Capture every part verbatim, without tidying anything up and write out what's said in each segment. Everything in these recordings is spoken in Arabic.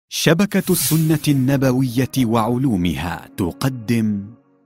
شبكة السنة النبوية وعلومها تقدم.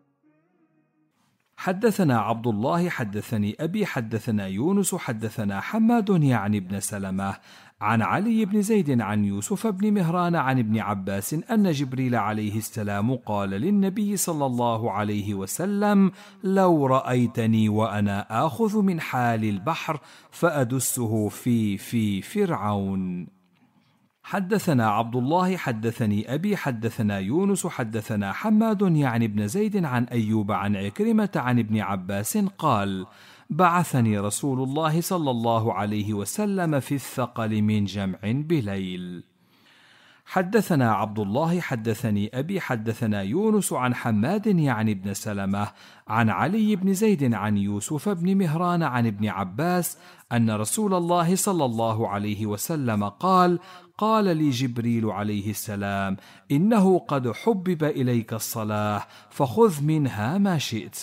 حدثنا عبد الله حدثني أبي حدثنا يونس حدثنا حماد يعني بن سلمة عن علي بن زيد عن يوسف بن مهران عن ابن عباس أن جبريل عليه السلام قال للنبي صلى الله عليه وسلم: لو رأيتني وأنا آخذ من حال البحر فأدسه في في فرعون. حدثنا عبد الله حدثني أبي حدثنا يونس حدثنا حماد يعني بن زيد عن أيوب عن عكرمة عن ابن عباس قال: بعثني رسول الله صلى الله عليه وسلم في الثقل من جمع بليل. حدثنا عبد الله حدثني أبي حدثنا يونس عن حماد يعني بن سلمة عن علي بن زيد عن يوسف بن مهران عن ابن عباس أن رسول الله صلى الله عليه وسلم قال: قال لي جبريل عليه السلام: إنه قد حبب إليك الصلاة فخذ منها ما شئت.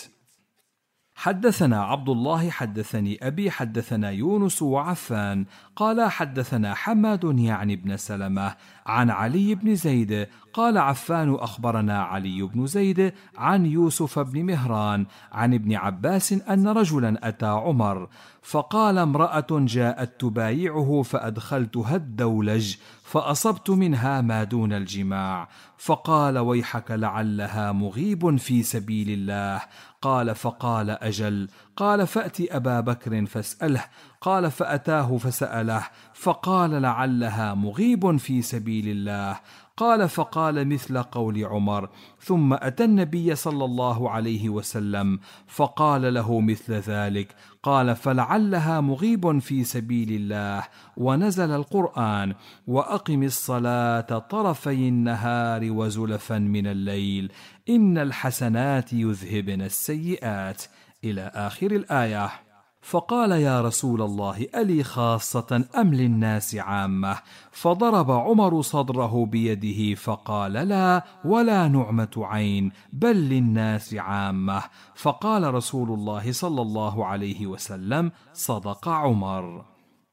حدثنا عبد الله حدثني أبي حدثنا يونس وعفان قال حدثنا حماد يعني بن سلمة عن علي بن زيد قال عفان أخبرنا علي بن زيد عن يوسف بن مهران عن ابن عباس أن رجلا أتى عمر فقال: امرأة جاءت تبايعه فأدخلتها الدولج فأصبت منها ما دون الجماع، فقال: ويحك لعلها مغيب في سبيل الله. قال: فقال: أجل. قال: فأت أبا بكر فاسأله. قال: فأتاه فسأله فقال: لعلها مغيب في سبيل الله. قال: فقال مثل قول عمر، ثم أتى النبي صلى الله عليه وسلم فقال له مثل ذلك. قال: فلعلها مغيب في سبيل الله. ونزل القرآن: وأقم الصلاة طرفي النهار وزلفا من الليل إن الحسنات يذهبن السيئات إلى آخر الآية. فقال: يا رسول الله، ألي خاصة أم للناس عامة؟ فضرب عمر صدره بيده فقال: لا، ولا نعمة عين، بل للناس عامة. فقال رسول الله صلى الله عليه وسلم: صدق عمر.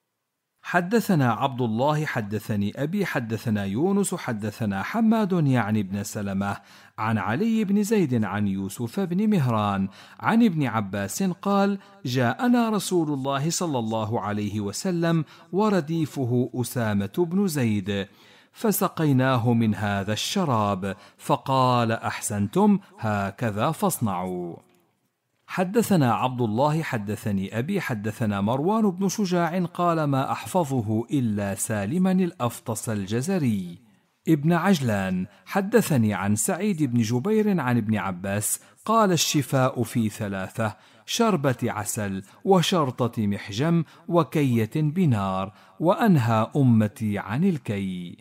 حدثنا عبد الله حدثني أبي حدثنا يونس حدثنا حماد يعني بن سلمة عن علي بن زيد عن يوسف بن مهران عن ابن عباس قال: جاءنا رسول الله صلى الله عليه وسلم ورديفه أسامة بن زيد فسقيناه من هذا الشراب، فقال: أحسنتم، هكذا فاصنعوا. حدثنا عبد الله حدثني أبي حدثنا مروان بن شجاع قال: ما أحفظه إلا سالما الأفطس الجزري ابن عجلان حدثني عن سعيد بن جبير عن ابن عباس قال: الشفاء في ثلاثة: شربة عسل، وشرطة محجم، وكية بنار، وأنهى أمتي عن الكي.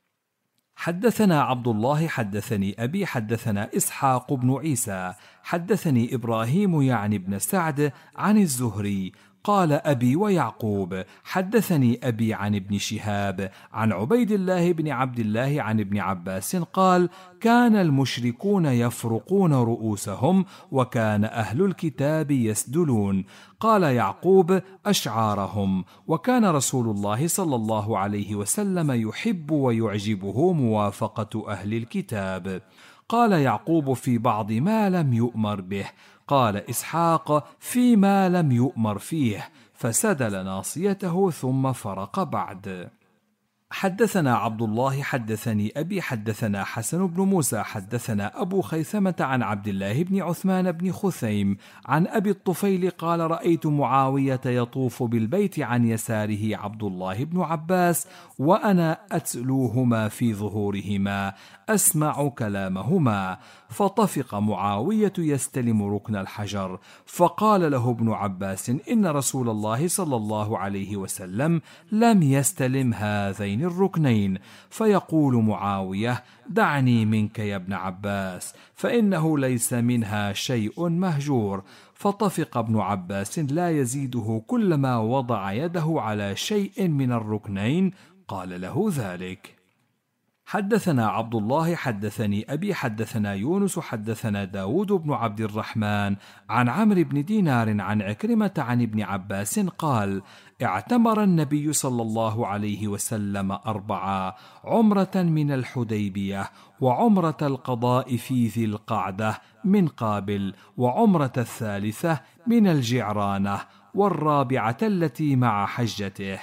حدثنا عبد الله حدثني أبي حدثنا إسحاق بن عيسى حدثني إبراهيم يعني بن سعد عن الزهري قال: أبي ويعقوب حدثني أبي عن ابن شهاب عن عبيد الله بن عبد الله عن ابن عباس قال: كان المشركون يفرقون رؤوسهم وكان أهل الكتاب يسدلون. قال يعقوب: أشعارهم. وكان رسول الله صلى الله عليه وسلم يحب ويعجبه موافقة أهل الكتاب. قال يعقوب: في بعض ما لم يؤمر به. قال إسحاق: فيما لم يؤمر فيه، فسدل ناصيته ثم فرق بعد. حدثنا عبد الله حدثني أبي حدثنا حسن بن موسى حدثنا أبو خيثمة عن عبد الله بن عثمان بن خثيم عن أبي الطفيل قال: رأيت معاوية يطوف بالبيت عن يساره عبد الله بن عباس وأنا أتلوهما في ظهورهما أسمع كلامهما، فطفق معاوية يستلم ركن الحجر، فقال له ابن عباس: إن رسول الله صلى الله عليه وسلم لم يستلم هذين الركنين. فيقول معاوية: دعني منك يا ابن عباس، فإنه ليس منها شيء مهجور. فطفق ابن عباس لا يزيده كلما وضع يده على شيء من الركنين قال له ذلك. حدثنا عبد الله حدثني أبي حدثنا يونس حدثنا داود بن عبد الرحمن عن عمرو بن دينار عن عكرمة عن ابن عباس قال: اعتمر النبي صلى الله عليه وسلم أربعا: عمرة من الحديبية، وعمرة القضاء في ذي القعدة من قابل، وعمرة الثالثة من الجعرانة، والرابعة التي مع حجته.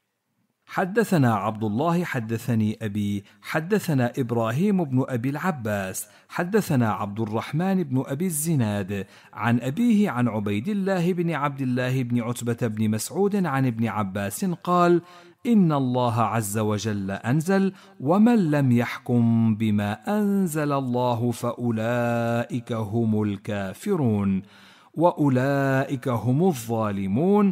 حدثنا عبد الله حدثني أبي حدثنا إبراهيم بن أبي العباس حدثنا عبد الرحمن بن أبي الزناد عن أبيه عن عبيد الله بن عبد الله بن عتبة بن مسعود عن ابن عباس قال: إن الله عز وجل أنزل: ومن لم يحكم بما أنزل الله فأولئك هم الكافرون، وأولئك هم الظالمون،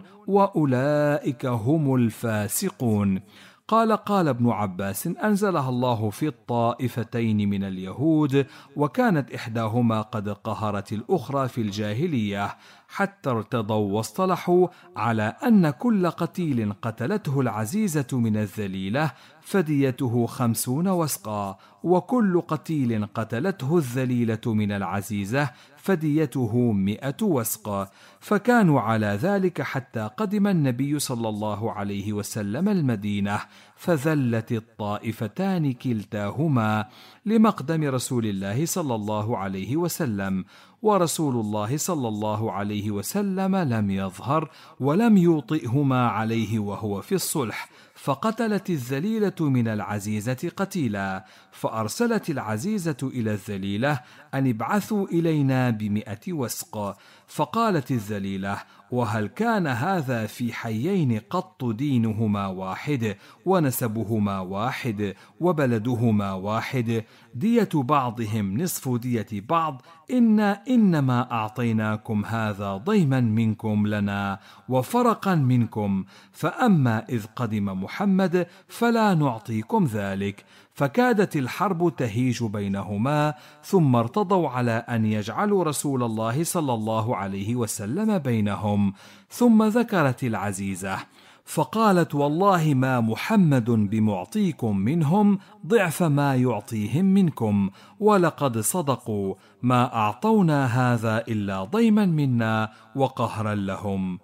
وأولئك هم الفاسقون. قال قال ابن عباس: أنزلها الله في الطائفتين من اليهود، وكانت إحداهما قد قهرت الأخرى في الجاهلية، حتى ارتضوا واصطلحوا على أن كل قتيل قتلته العزيزة من الذليلة فديته خمسون وسقا، وكل قتيل قتلته الذليلة من العزيزة فديته مئة وسق. فكانوا على ذلك حتى قدم النبي صلى الله عليه وسلم المدينة، فذلت الطائفتان كلتاهما لمقدم رسول الله صلى الله عليه وسلم، ورسول الله صلى الله عليه وسلم لم يظهر ولم يوطئهما عليه وهو في الصلح، فقتلت الذليلة من العزيزة قتيلا، فأرسلت العزيزة إلى الذليلة أن ابعثوا إلينا بمئة وسق. فقالت الذليلة: وهل كان هذا في حيين قط دينهما واحد، ونسبهما واحد، وبلدهما واحد، دية بعضهم نصف دية بعض، إنا إنما أعطيناكم هذا ضيما منكم لنا وفرقا منكم، فأما إذ قدم محمد فلا نعطيكم ذلك. فكادت الحرب تهيج بينهما، ثم ارتضوا على أن يجعلوا رسول الله صلى الله عليه وسلم بينهم. ثم ذكرت العزيزة فقالت: والله ما محمد بمعطيكم منهم ضعف ما يعطيهم منكم، ولقد صدقوا، ما أعطونا هذا إلا ضيما منا وقهرا لهم،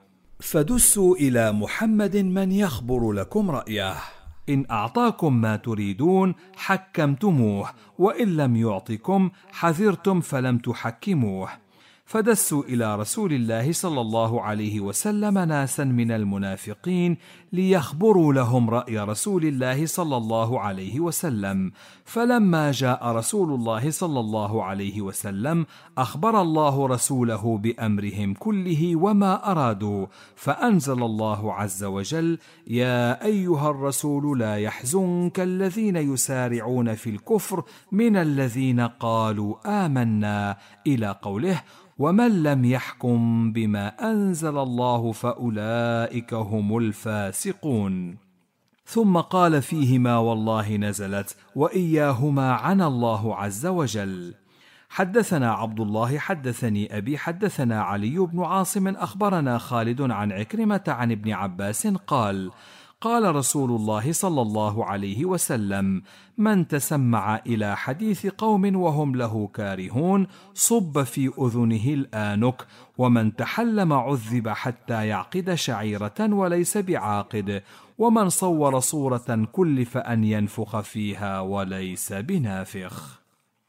فدسوا إلى محمد من يخبر لكم رأيه، إن أعطاكم ما تريدون حكمتموه، وإن لم يعطكم حذرتم فلم تحكموه. فدسوا إلى رسول الله صلى الله عليه وسلم ناسا من المنافقين ليخبروا لهم رأي رسول الله صلى الله عليه وسلم. فلما جاء رسول الله صلى الله عليه وسلم أخبر الله رسوله بأمرهم كله وما أرادوا، فأنزل الله عز وجل: يا أيها الرسول لا يحزنك الذين يسارعون في الكفر من الذين قالوا آمنا، إلى قوله: ومن لم يحكم بما أنزل الله فأولئك هم الفاسقون. ثم قال فيهما: والله نزلت، وإياهما عن الله عز وجل. حدثنا عبد الله حدثني أبي حدثنا علي بن عاصم أخبرنا خالد عن عكرمة عن ابن عباس قال: قال رسول الله صلى الله عليه وسلم: من تسمع إلى حديث قوم وهم له كارهون صب في أذنه الآنك، ومن تحلم عذب حتى يعقد شعيرة وليس بعاقد، ومن صور صورة كلف أن ينفخ فيها وليس بنافخ.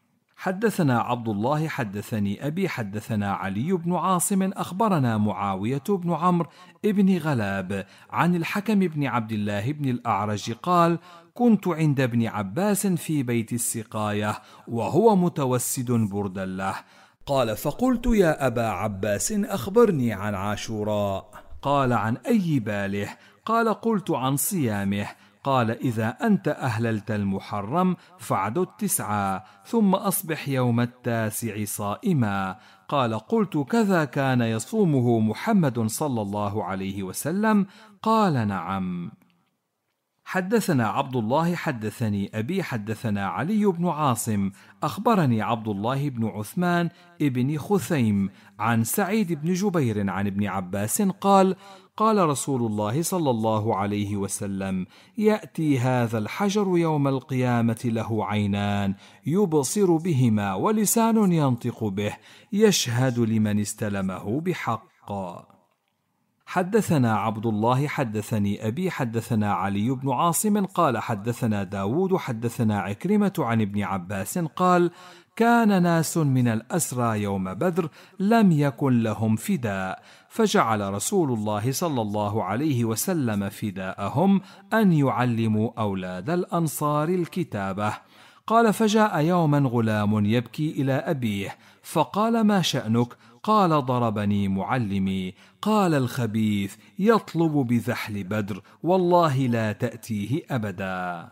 حدثنا عبد الله حدثني أبي حدثنا علي بن عاصم أخبرنا معاوية بن عمرو ابن غلاب عن الحكم بن عبد الله بن الأعرج قال: كنت عند ابن عباس في بيت السقاية وهو متوسد بردا له. قال: فقلت: يا أبا عباس أخبرني عن عاشوراء. قال: عن أي باله؟ قال: قلت: عن صيامه. قال: إذا أنت أهللت المحرم فاعدد تسعا، ثم أصبح يوم التاسع صائما. قال: قلت: كذا كان يصومه محمد صلى الله عليه وسلم؟ قال: نعم. حدثنا عبد الله حدثني أبي حدثنا علي بن عاصم أخبرني عبد الله بن عثمان ابن خثيم عن سعيد بن جبير عن ابن عباس قال: قال رسول الله صلى الله عليه وسلم: يأتي هذا الحجر يوم القيامة له عينان يبصر بهما ولسان ينطق به، يشهد لمن استلمه بحق. حدثنا عبد الله حدثني أبي حدثنا علي بن عاصم قال: حدثنا داود حدثنا عكرمة عن ابن عباس قال: كان ناس من الأسرى يوم بدر لم يكن لهم فداء، فجعل رسول الله صلى الله عليه وسلم فداءهم أن يعلموا أولاد الأنصار الكتابة. قال: فجاء يوما غلام يبكي إلى أبيه، فقال: ما شأنك؟ قال: ضربني معلمي. قال الخبيث: يطلب بذحل بدر، والله لا تأتيه أبدا.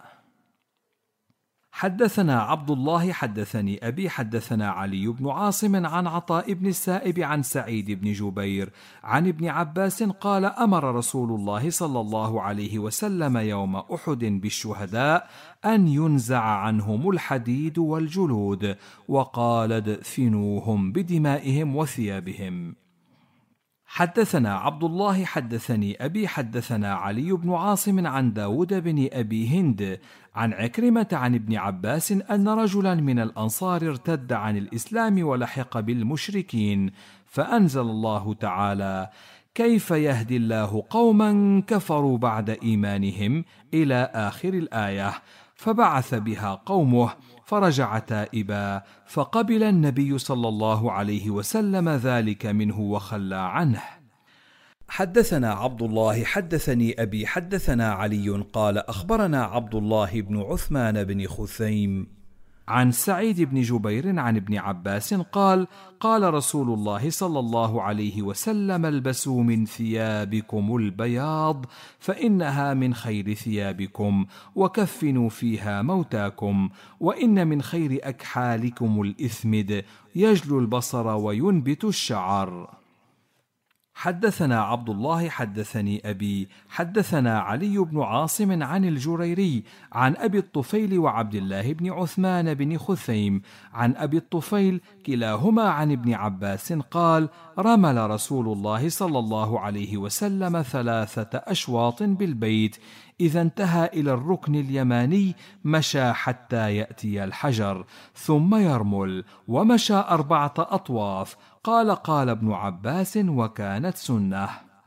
حدثنا عبد الله حدثني أبي حدثنا علي بن عاصم عن عطاء بن السائب عن سعيد بن جبير عن ابن عباس قال: أمر رسول الله صلى الله عليه وسلم يوم أحد بالشهداء أن ينزع عنهم الحديد والجلود، وقال: ادفنوهم بدمائهم وثيابهم. حدثنا عبد الله حدثني أبي حدثنا علي بن عاصم عن داود بن أبي هند عن عكرمة عن ابن عباس أن رجلا من الأنصار ارتد عن الإسلام ولحق بالمشركين، فأنزل الله تعالى: كيف يهدي الله قوما كفروا بعد إيمانهم إلى آخر الآية، فبعث بها قومه فرجع تائبا، فقبل النبي صلى الله عليه وسلم ذلك منه وخلى عنه. حدثنا عبد الله حدثني أبي حدثنا علي قال: أخبرنا عبد الله بن عثمان بن خثيم عن سعيد بن جبير عن ابن عباس قال: قال رسول الله صلى الله عليه وسلم: البسوا من ثيابكم البياض فإنها من خير ثيابكم، وكفنوا فيها موتاكم، وإن من خير أكحالكم الإثمد يجلو البصر وينبت الشعر. حدثنا عبد الله حدثني أبي حدثنا علي بن عاصم عن الجريري عن أبي الطفيل وعبد الله بن عثمان بن خثيم عن أبي الطفيل كلاهما عن ابن عباس قال: رمل رسول الله صلى الله عليه وسلم ثلاثة أشواط بالبيت، إذا انتهى إلى الركن اليماني مشى حتى يأتي الحجر ثم يرمل، ومشى أربعة أطواف. قال: قال ابن عباس: وكانت سنة.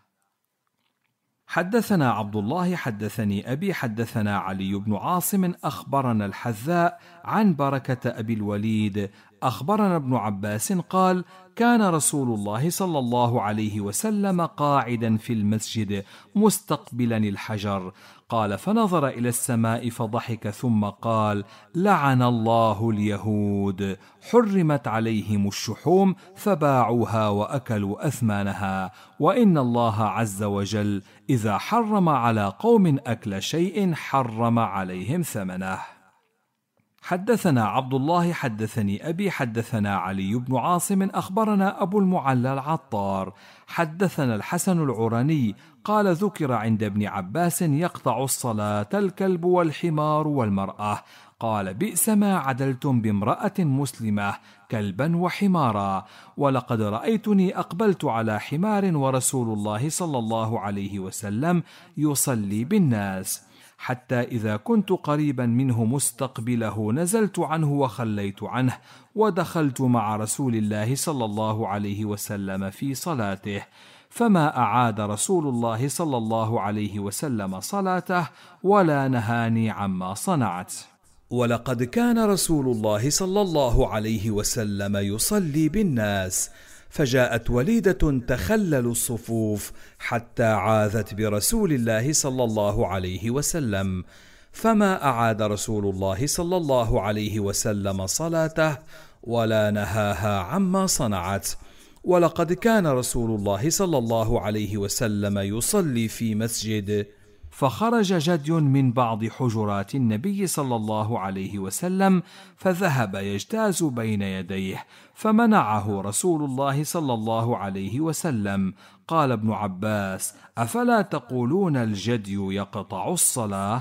حدثنا عبد الله حدثني أبي حدثنا علي بن عاصم أخبرنا الحذاء عن بركة أبي الوليد أخبرنا ابن عباس قال: كان رسول الله صلى الله عليه وسلم قاعدا في المسجد مستقبلا الحجر، قال: فنظر إلى السماء فضحك ثم قال: لعن الله اليهود، حرمت عليهم الشحوم فباعوها وأكلوا أثمانها، وإن الله عز وجل إذا حرم على قوم أكل شيء حرم عليهم ثمنه. حدثنا عبد الله حدثني أبي حدثنا علي بن عاصم أخبرنا أبو المعلى العطار حدثنا الحسن العراني قال: ذكر عند ابن عباس يقطع الصلاة الكلب والحمار والمرأة، قال: بئس ما عدلتم بامرأة مسلمة كلبا وحمارا، ولقد رأيتني أقبلت على حمار ورسول الله صلى الله عليه وسلم يصلي بالناس، حتى إذا كنت قريبا منه مستقبله نزلت عنه وخليت عنه، ودخلت مع رسول الله صلى الله عليه وسلم في صلاته، فما أعاد رسول الله صلى الله عليه وسلم صلاته ولا نهاني عما صنعت. ولقد كان رسول الله صلى الله عليه وسلم يصلي بالناس، فجاءت وليدة تخلل الصفوف حتى عاذت برسول الله صلى الله عليه وسلم، فما أعاد رسول الله صلى الله عليه وسلم صلاته ولا نهاها عما صنعت. ولقد كان رسول الله صلى الله عليه وسلم يصلي في مسجد، فخرج جدي من بعض حجرات النبي صلى الله عليه وسلم فذهب يجتاز بين يديه فمنعه رسول الله صلى الله عليه وسلم. قال ابن عباس: أفلا تقولون الجدي يقطع الصلاة؟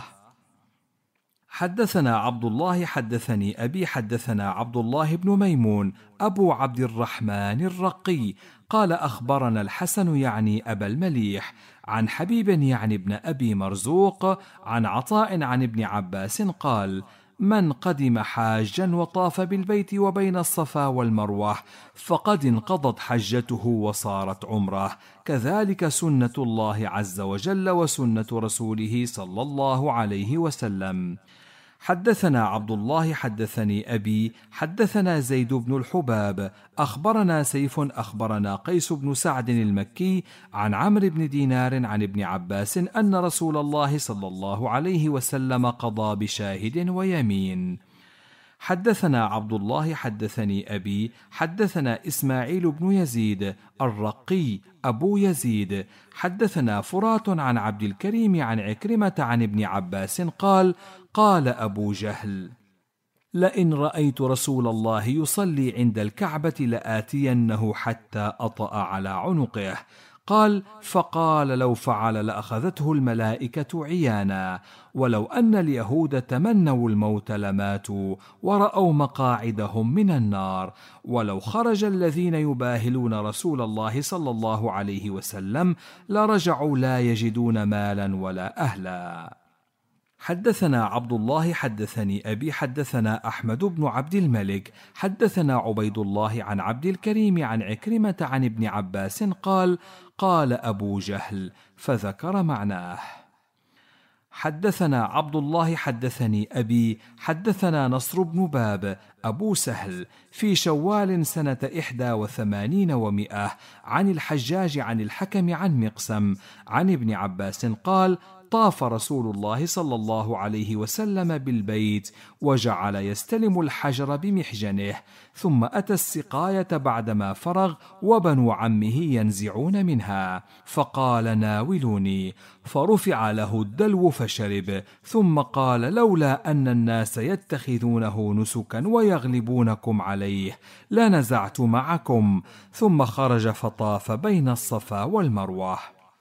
حدثنا عبد الله حدثني أبي حدثنا عبد الله بن ميمون أبو عبد الرحمن الرقي قال أخبرنا الحسن يعني أبا المليح عن حبيب يعني ابن أبي مرزوق عن عطاء عن ابن عباس قال: من قدم حاجا وطاف بالبيت وبين الصفا والمروة فقد انقضت حجته وصارت عمره، كذلك سنة الله عز وجل وسنة رسوله صلى الله عليه وسلم. حدثنا عبد الله حدثني أبي حدثنا زيد بن الحباب أخبرنا سيف أخبرنا قيس بن سعد المكي عن عمرو بن دينار عن ابن عباس أن رسول الله صلى الله عليه وسلم قضى بشاهد ويمين. حدثنا عبد الله حدثني أبي حدثنا إسماعيل بن يزيد الرقي أبو يزيد حدثنا فرات عن عبد الكريم عن عكرمة عن ابن عباس قال: قال أبو جهل: لئن رأيت رسول الله يصلي عند الكعبة لآتينه حتى أطأ على عنقه. قال: فقال: لو فعل لأخذته الملائكة عيانا، ولو أن اليهود تمنوا الموت لماتوا ورأوا مقاعدهم من النار، ولو خرج الذين يباهلون رسول الله صلى الله عليه وسلم لرجعوا لا يجدون مالا ولا أهلا. حدثنا عبد الله حدثني أبي حدثنا أحمد بن عبد الملك حدثنا عبيد الله عن عبد الكريم عن عكرمة عن ابن عباس قال: قال أبو جهل، فذكر معناه. حدثنا عبد الله حدثني أبي حدثنا نصر بن باب أبو سهل في شوال سنة إحدى وثمانين ومئة عن الحجاج عن الحكم عن مقسم عن ابن عباس قال: طاف رسول الله صلى الله عليه وسلم بالبيت وجعل يستلم الحجر بمحجنه، ثم أتى السقاية بعدما فرغ وبنو عمه ينزعون منها، فقال: ناولوني، فرفع له الدلو فشرب، ثم قال: لولا أن الناس يتخذونه نسكا ويغلبونكم عليه لنزعت معكم، ثم خرج فطاف بين الصفا والمروة.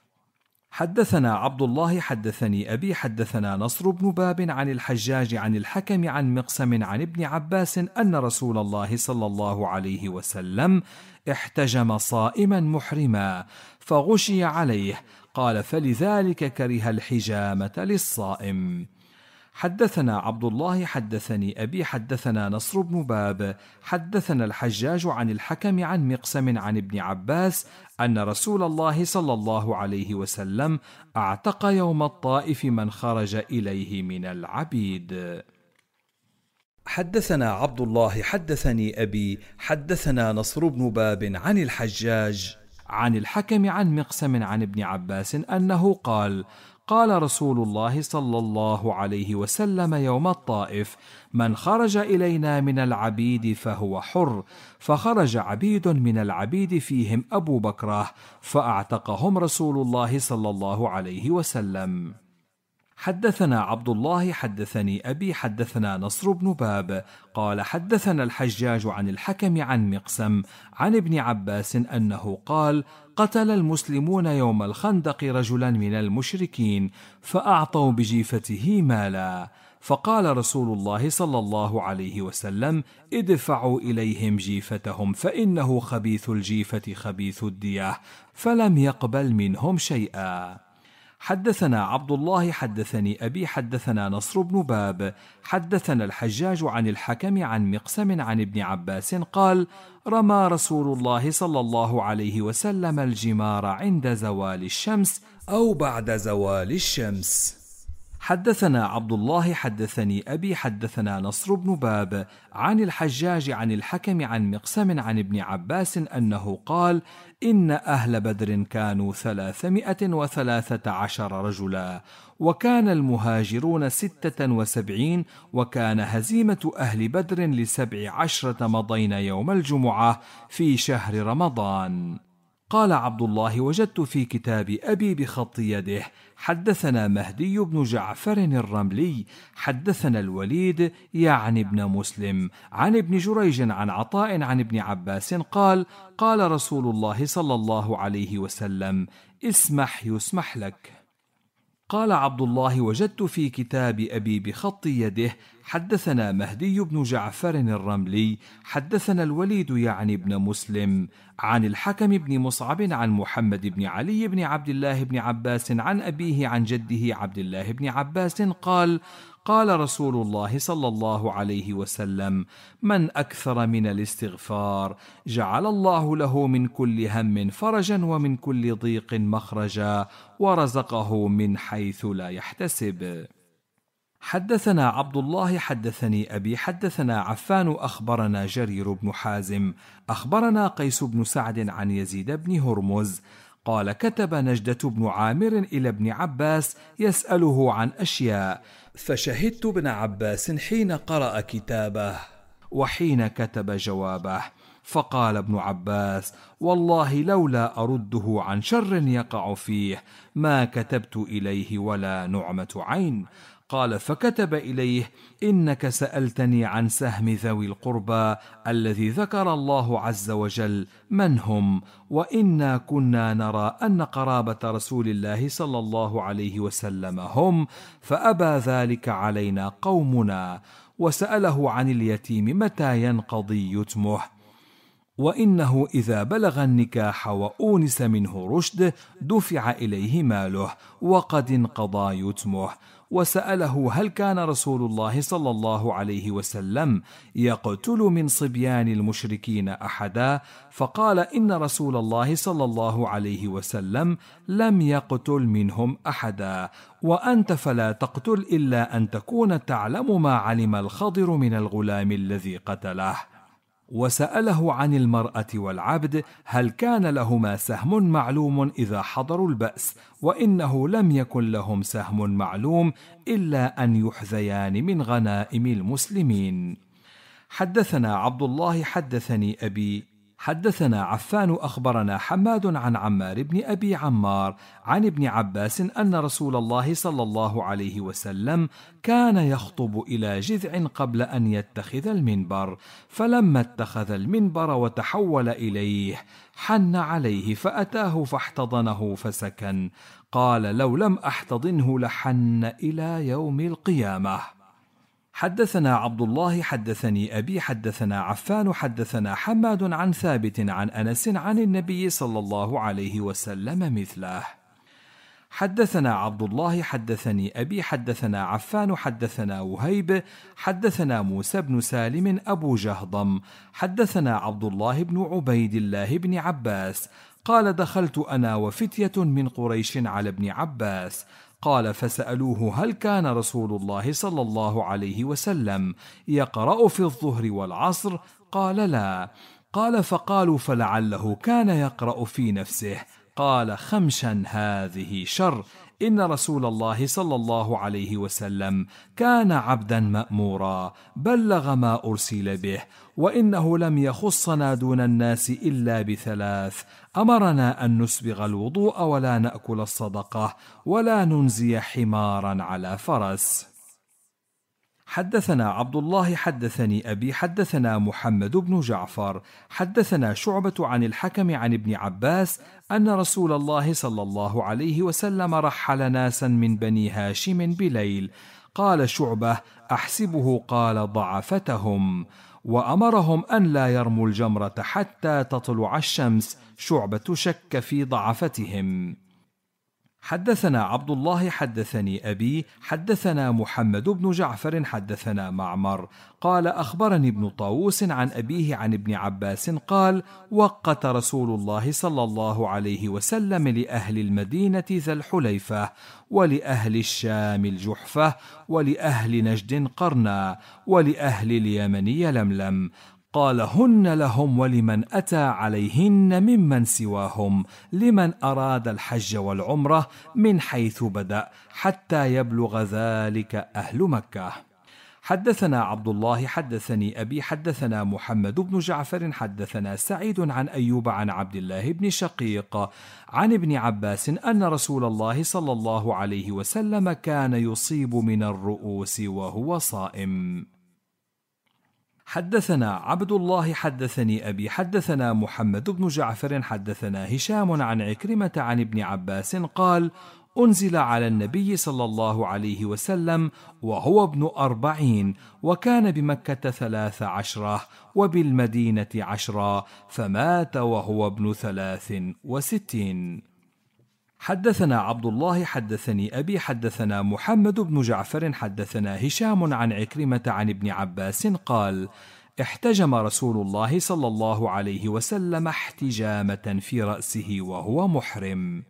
حدثنا عبد الله حدثني أبي حدثنا نصر بن باب عن الحجاج عن الحكم عن مقسم عن ابن عباس أن رسول الله صلى الله عليه وسلم احتجم صائما محرما فغشي عليه، قال: فلذلك كره الحجامة للصائم. حدثنا عبد الله حدثني أبي حدثنا نصر بن باب حدثنا الحجاج عن الحكم عن مقسم عن ابن عباس أن رسول الله صلى الله عليه وسلم اعتق يوم الطائف من خرج إليه من العبيد. حدثنا عبد الله حدثني أبي حدثنا نصر بن باب عن الحجاج عن الحكم عن مقسم عن ابن عباس أنه قال: قال رسول الله صلى الله عليه وسلم يوم الطائف: من خرج إلينا من العبيد فهو حر، فخرج عبيد من العبيد فيهم أبو بكرة فأعتقهم رسول الله صلى الله عليه وسلم. حدثنا عبد الله حدثني أبي حدثنا نصر بن باب قال: حدثنا الحجاج عن الحكم عن مقسم عن ابن عباس أنه قال: قتل المسلمون يوم الخندق رجلا من المشركين فأعطوا بجيفته مالا، فقال رسول الله صلى الله عليه وسلم: ادفعوا إليهم جيفتهم فإنه خبيث الجيفة خبيث الدية، فلم يقبل منهم شيئا. حدثنا عبد الله حدثني أبي حدثنا نصر بن باب حدثنا الحجاج عن الحكم عن مقسم عن ابن عباس قال: رمى رسول الله صلى الله عليه وسلم الجمار عند زوال الشمس أو بعد زوال الشمس. حدثنا عبد الله حدثني أبي حدثنا نصر بن باب عن الحجاج عن الحكم عن مقسم عن ابن عباس أنه قال: إن أهل بدر كانوا ثلاثمائة وثلاثة عشر رجلا، وكان المهاجرون ستة وسبعين، وكان هزيمة أهل بدر لسبع عشرة مضين يوم الجمعة في شهر رمضان. قال عبد الله: وجدت في كتاب أبي بخط يده: حدثنا مهدي بن جعفر الرملي حدثنا الوليد يعني ابن مسلم عن ابن جريج عن عطاء عن ابن عباس قال: قال رسول الله صلى الله عليه وسلم: اسمح يسمح لك. قال عبد الله: وجدت في كتاب أبي بخط يده: حدثنا مهدي بن جعفر الرملي حدثنا الوليد يعني ابن مسلم عن الحكم بن مصعب عن محمد بن علي بن عبد الله بن عباس عن أبيه عن جده عبد الله بن عباس قال: قال رسول الله صلى الله عليه وسلم: من أكثر من الاستغفار جعل الله له من كل هم فرجا ومن كل ضيق مخرجا ورزقه من حيث لا يحتسب. حدثنا عبد الله حدثني أبي حدثنا عفان أخبرنا جرير بن حازم أخبرنا قيس بن سعد عن يزيد بن هرمز قال: كتب نجدة بن عامر إلى ابن عباس يسأله عن أشياء، فشهدت ابن عباس حين قرأ كتابه وحين كتب جوابه، فقال ابن عباس: والله لولا أرده عن شر يقع فيه ما كتبت إليه ولا نعمة عين. قال: فكتب إليه: إنك سألتني عن سهم ذوي القربى الذي ذكر الله عز وجل من هم، وإنا كنا نرى أن قرابة رسول الله صلى الله عليه وسلم هم، فأبى ذلك علينا قومنا. وسأله عن اليتيم متى ينقضي يتمه، وإنه إذا بلغ النكاح وأونس منه رشد دفع إليه ماله وقد انقضى يتمه. وسأله: هل كان رسول الله صلى الله عليه وسلم يقتل من صبيان المشركين أحدا؟ فقال: إن رسول الله صلى الله عليه وسلم لم يقتل منهم أحدا، وأنت فلا تقتل إلا أن تكون تعلم ما علم الخضر من الغلام الذي قتله. وسأله عن المرأة والعبد: هل كان لهما سهم معلوم إذا حضروا البأس؟ وإنه لم يكن لهم سهم معلوم إلا أن يحذيان من غنائم المسلمين. حدثنا عبد الله حدثني أبي حدثنا عفان أخبرنا حماد عن عمار بن أبي عمار عن ابن عباس أن رسول الله صلى الله عليه وسلم كان يخطب إلى جذع قبل أن يتخذ المنبر، فلما اتخذ المنبر وتحول إليه حن عليه فأتاه فاحتضنه فسكن. قال: لو لم أحتضنه لحن إلى يوم القيامة. حدثنا عبد الله حدثني أبي حدثنا عفان حدثنا حماد عن ثابت عن أنس عن النبي صلى الله عليه وسلم مثله. حدثنا عبد الله حدثني أبي حدثنا عفان حدثنا وهيب حدثنا موسى بن سالم أبو جهضم حدثنا عبد الله بن عبيد الله بن عباس قال: دخلت أنا وفتية من قريش على ابن عباس. قال: فسألوه: هل كان رسول الله صلى الله عليه وسلم يقرأ في الظهر والعصر؟ قال: لا. قال: فقالوا: فلعله كان يقرأ في نفسه. قال: خمشا هذه شر، إن رسول الله صلى الله عليه وسلم كان عبدا مأمورا بلغ ما أرسل به، وإنه لم يخصنا دون الناس إلا بثلاث: أمرنا أن نسبغ الوضوء ولا نأكل الصدقة ولا ننزي حمارا على فرس. حدثنا عبد الله حدثني أبي حدثنا محمد بن جعفر حدثنا شعبة عن الحكم عن ابن عباس أن رسول الله صلى الله عليه وسلم رحل ناسا من بني هاشم بليل. قال شعبة: أحسبه قال ضعفتهم، وأمرهم أن لا يرموا الجمرة حتى تطلع الشمس. شعبة شك في ضعفتهم. حدثنا عبد الله حدثني أبي حدثنا محمد بن جعفر حدثنا معمر قال: أخبرني ابن طاووس عن أبيه عن ابن عباس قال: وقت رسول الله صلى الله عليه وسلم لأهل المدينة ذا الحليفة، ولأهل الشام الجحفة، ولأهل نجد قرنا، ولأهل اليمن يلملم. قال: هن لهم ولمن أتى عليهن ممن سواهم، لمن أراد الحج والعمرة من حيث بدأ حتى يبلغ ذلك أهل مكة. حدثنا عبد الله حدثني أبي حدثنا محمد بن جعفر حدثنا سعيد عن أيوب عن عبد الله بن شقيق عن ابن عباس أن رسول الله صلى الله عليه وسلم كان يصيب من الرؤوس وهو صائم. حدثنا عبد الله حدثني أبي حدثنا محمد بن جعفر حدثنا هشام عن عكرمة عن ابن عباس قال: أنزل على النبي صلى الله عليه وسلم وهو ابن أربعين، وكان بمكة ثلاث عشرة وبالمدينة عشرة، فمات وهو ابن ثلاث وستين. حدثنا عبد الله حدثني أبي حدثنا محمد بن جعفر حدثنا هشام عن عكرمة عن ابن عباس قال: احتجم رسول الله صلى الله عليه وسلم احتجامة في رأسه وهو محرم.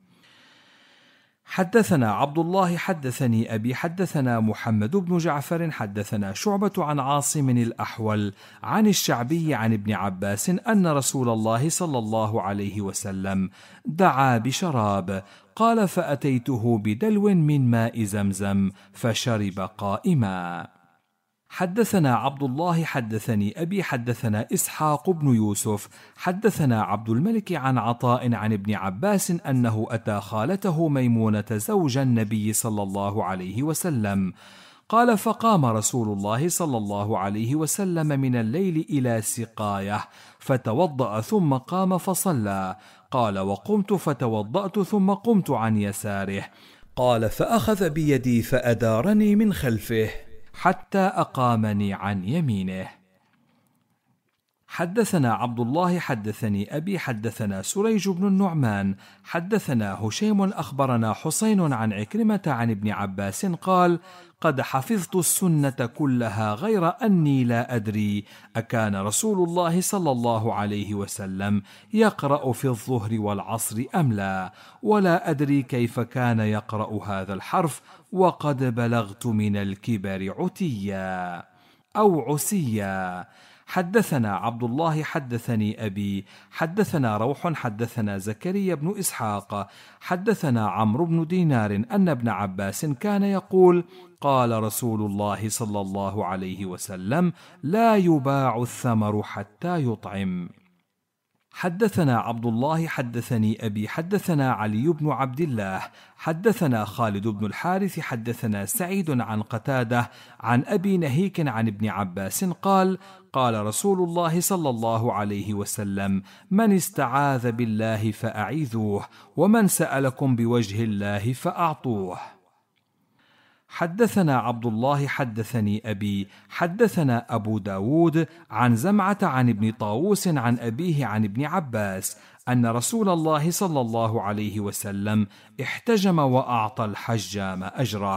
حدثنا عبد الله حدثني أبي حدثنا محمد بن جعفر حدثنا شعبة عن عاصم الأحول عن الشعبي عن ابن عباس أن رسول الله صلى الله عليه وسلم دعا بشراب، قال: فأتيته بدلو من ماء زمزم فشرب قائما. حدثنا عبد الله حدثني أبي حدثنا إسحاق بن يوسف حدثنا عبد الملك عن عطاء عن ابن عباس أنه أتى خالته ميمونة زوج النبي صلى الله عليه وسلم، قال: فقام رسول الله صلى الله عليه وسلم من الليل إلى سقاية فتوضأ ثم قام فصلى، قال: وقمت فتوضأت ثم قمت عن يساره، قال: فأخذ بيدي فأدارني من خلفه حتى أقامني عن يمينه. حدثنا عبد الله حدثني أبي حدثنا سريج بن النعمان حدثنا هشيم أخبرنا حسين عن عكرمة عن ابن عباس قال: قد حفظت السنة كلها غير أني لا أدري أكان رسول الله صلى الله عليه وسلم يقرأ في الظهر والعصر أم لا، ولا أدري كيف كان يقرأ هذا الحرف وقد بلغت من الكبر عتيا أو عسيا. حدثنا عبد الله حدثني أبي حدثنا روح حدثنا زكريا بن إسحاق حدثنا عمرو بن دينار أن ابن عباس كان يقول: قال رسول الله صلى الله عليه وسلم: لا يباع الثمر حتى يطعم. حدثنا عبد الله حدثني أبي حدثنا علي بن عبد الله حدثنا خالد بن الحارث حدثنا سعيد عن قتادة عن أبي نهيك عن ابن عباس قال: قال رسول الله صلى الله عليه وسلم: من استعاذ بالله فأعيذوه، ومن سألكم بوجه الله فأعطوه. حدثنا عبد الله حدثني أبي حدثنا أبو داود عن زمعة عن ابن طاووس عن أبيه عن ابن عباس أن رسول الله صلى الله عليه وسلم احتجم وأعطى الحجام أجره.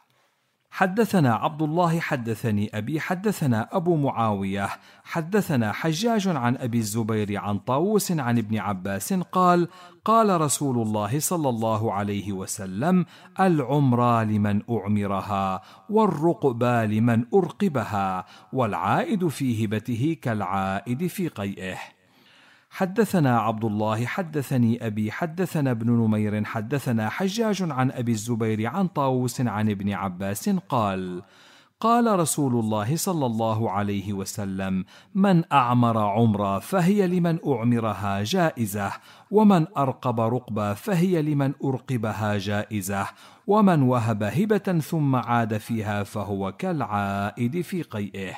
حدثنا عبد الله حدثني أبي حدثنا أبو معاوية حدثنا حجاج عن أبي الزبير عن طاووس عن ابن عباس قال: قال رسول الله صلى الله عليه وسلم: العمرى لمن أعمرها، والرقبى لمن أرقبها، والعائد في هبته كالعائد في قيئه. حدثنا عبد الله حدثني أبي حدثنا ابن نمير حدثنا حجاج عن أبي الزبير عن طاووس عن ابن عباس قال: قال رسول الله صلى الله عليه وسلم: من أعمر عمرا فهي لمن أعمرها جائزة، ومن أرقب رقبة فهي لمن أرقبها جائزة، ومن وهب هبة ثم عاد فيها فهو كالعائد في قيئه.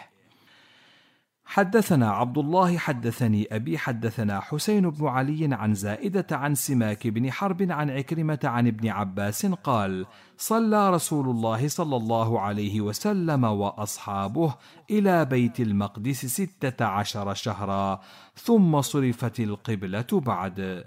حدثنا عبد الله حدثني أبي حدثنا حسين بن علي عن زائدة عن سماك بن حرب عن عكرمة عن ابن عباس قال: صلى رسول الله صلى الله عليه وسلم وأصحابه إلى بيت المقدس ستة عشر شهرا، ثم صرفت القبلة بعد.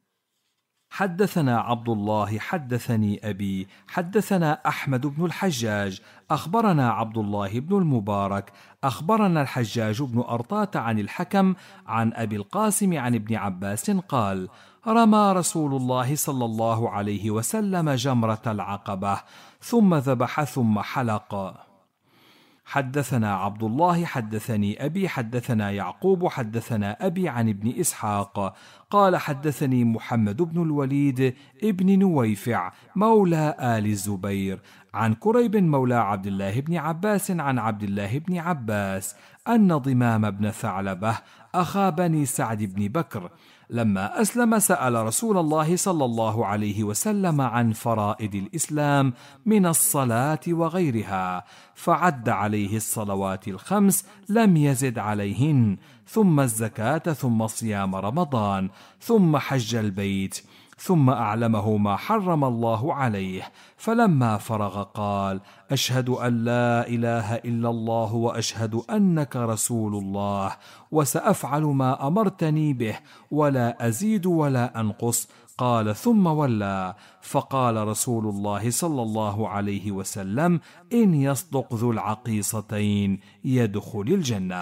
حدثنا عبد الله حدثني أبي حدثنا أحمد بن الحجاج أخبرنا عبد الله بن المبارك أخبرنا الحجاج بن أرطاة عن الحكم عن أبي القاسم عن ابن عباس قال: رمى رسول الله صلى الله عليه وسلم جمرة العقبة ثم ذبح ثم حلق. حدثنا عبد الله حدثني أبي حدثنا يعقوب حدثنا أبي عن ابن إسحاق قال حدثني محمد بن الوليد ابن نويفع مولى آل الزبير عن كريب مولى عبد الله بن عباس عن عبد الله بن عباس أن ضمام بن ثعلبة أخا بني سعد بن بكر لما أسلم سأل رسول الله صلى الله عليه وسلم عن فرائض الإسلام من الصلاة وغيرها، فعد عليه الصلوات الخمس لم يزد عليهن، ثم الزكاة، ثم صيام رمضان، ثم حج البيت، ثم أعلمه ما حرم الله عليه، فلما فرغ قال: أشهد أن لا إله إلا الله وأشهد أنك رسول الله، وسأفعل ما أمرتني به ولا أزيد ولا أنقص. قال: ثم ولى، فقال رسول الله صلى الله عليه وسلم: إن يصدق ذو العقيصتين يدخل الجنة.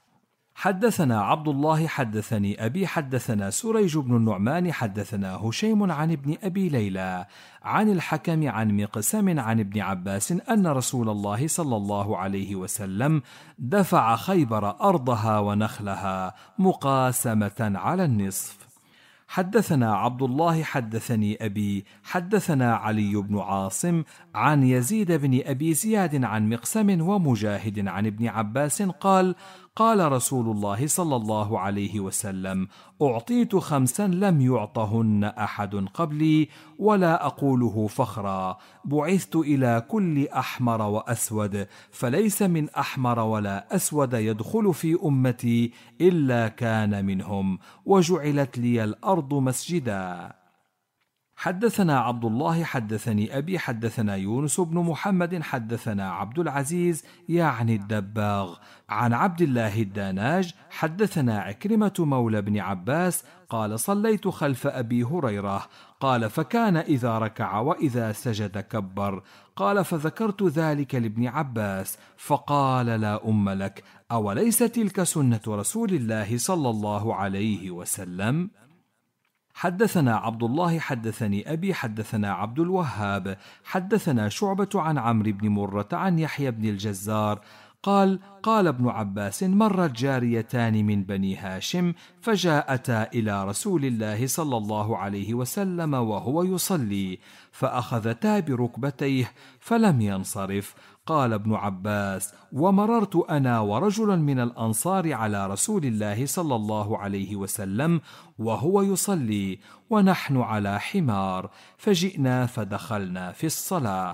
حدثنا عبد الله حدثني أبي حدثنا سريج بن النعمان حدثنا هشيم عن ابن أبي ليلى عن الحكم عن مقسم عن ابن عباس أن رسول الله صلى الله عليه وسلم دفع خيبر أرضها ونخلها مقاسمة على النصف. حدثنا عبد الله حدثني أبي حدثنا علي بن عاصم عن يزيد بن أبي زياد عن مقسم ومجاهد عن ابن عباس قال: قال رسول الله صلى الله عليه وسلم: أعطيت خمسا لم يعطهن أحد قبلي ولا أقوله فخرا، بعثت إلى كل أحمر وأسود، فليس من أحمر ولا أسود يدخل في أمتي إلا كان منهم، وجعلت لي الأرض مسجدا. حدثنا عبد الله حدثني أبي حدثنا يونس بن محمد حدثنا عبد العزيز يعني الدباغ عن عبد الله الداناج حدثنا عكرمة مولى بن عباس قال: صليت خلف أبي هريرة، قال: فكان إذا ركع وإذا سجد كبر، قال: فذكرت ذلك لابن عباس فقال: لا أم لك، أوليس تلك سنة رسول الله صلى الله عليه وسلم؟ حدثنا عبد الله حدثني أبي حدثنا عبد الوهاب حدثنا شعبة عن عمرو بن مرة عن يحيى بن الجزار قال: قال ابن عباس: مرت جاريتان من بني هاشم فجاءتا إلى رسول الله صلى الله عليه وسلم وهو يصلي، فأخذتا بركبتيه فلم ينصرف. قال ابن عباس: ومررت أنا ورجل من الأنصار على رسول الله صلى الله عليه وسلم وهو يصلي ونحن على حمار، فجئنا فدخلنا في الصلاة.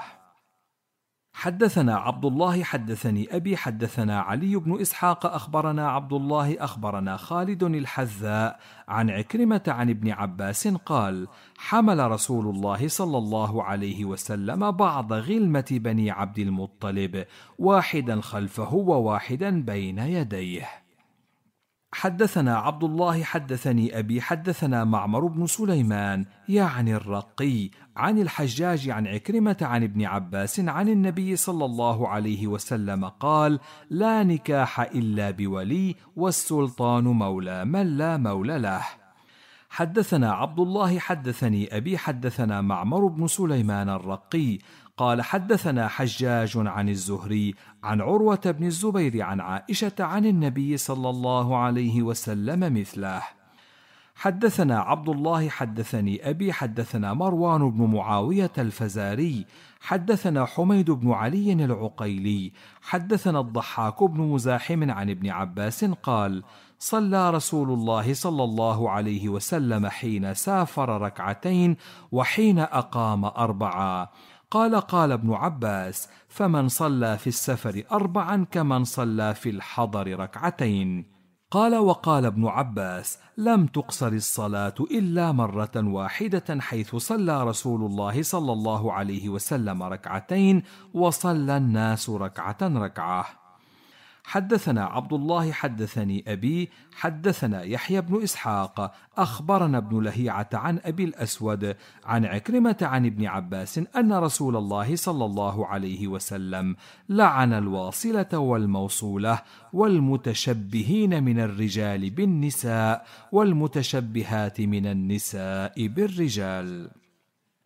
حدثنا عبد الله حدثني أبي حدثنا علي بن إسحاق أخبرنا عبد الله أخبرنا خالد الحذاء عن عكرمة عن ابن عباس قال: حمل رسول الله صلى الله عليه وسلم بعض غلمة بني عبد المطلب، واحدا خلفه وواحدا بين يديه. حدثنا عبد الله حدثني أبي حدثنا معمر بن سليمان يعني الرقي عن الحجاج عن عكرمة عن ابن عباس عن النبي صلى الله عليه وسلم قال: لا نكاح إلا بولي، والسلطان مولى من لا مولى له. حدثنا عبد الله حدثني أبي حدثنا معمر بن سليمان الرقي قال: حدثنا حجاج عن الزهري عن عروة بن الزبير عن عائشة عن النبي صلى الله عليه وسلم مثله. حدثنا عبد الله حدثني أبي حدثنا مروان بن معاوية الفزاري حدثنا حميد بن علي العقيلي حدثنا الضحاك بن مزاحم عن ابن عباس قال: صلى رسول الله صلى الله عليه وسلم حين سافر ركعتين وحين أقام أربعا. قال: قال ابن عباس: فمن صلى في السفر أربعا كمن صلى في الحضر ركعتين. قال: وقال ابن عباس: لم تقصر الصلاة إلا مرة واحدة، حيث صلى رسول الله صلى الله عليه وسلم ركعتين وصلى الناس ركعة ركعة. حدثنا عبد الله حدثني أبي حدثنا يحيى بن إسحاق أخبرنا ابن لهيعة عن أبي الأسود عن عكرمة عن ابن عباس أن رسول الله صلى الله عليه وسلم لعن الواصلة والموصولة والمتشبهين من الرجال بالنساء والمتشبهات من النساء بالرجال.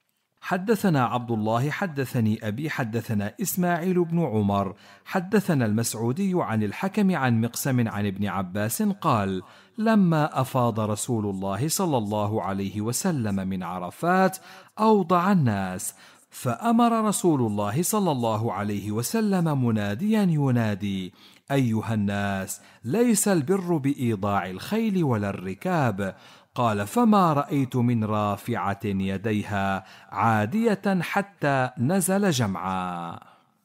حدثنا عبد الله حدثني أبي حدثنا إسماعيل بن عمر حدثنا المسعودي عن الحكم عن مقسم عن ابن عباس قال: لما أفاض رسول الله صلى الله عليه وسلم من عرفات أوضع الناس، فأمر رسول الله صلى الله عليه وسلم مناديا ينادي: أيها الناس، ليس البر بإيضاع الخيل ولا الركاب. قال: فما رأيت من رافعة يديها عادية حتى نزل جمعا.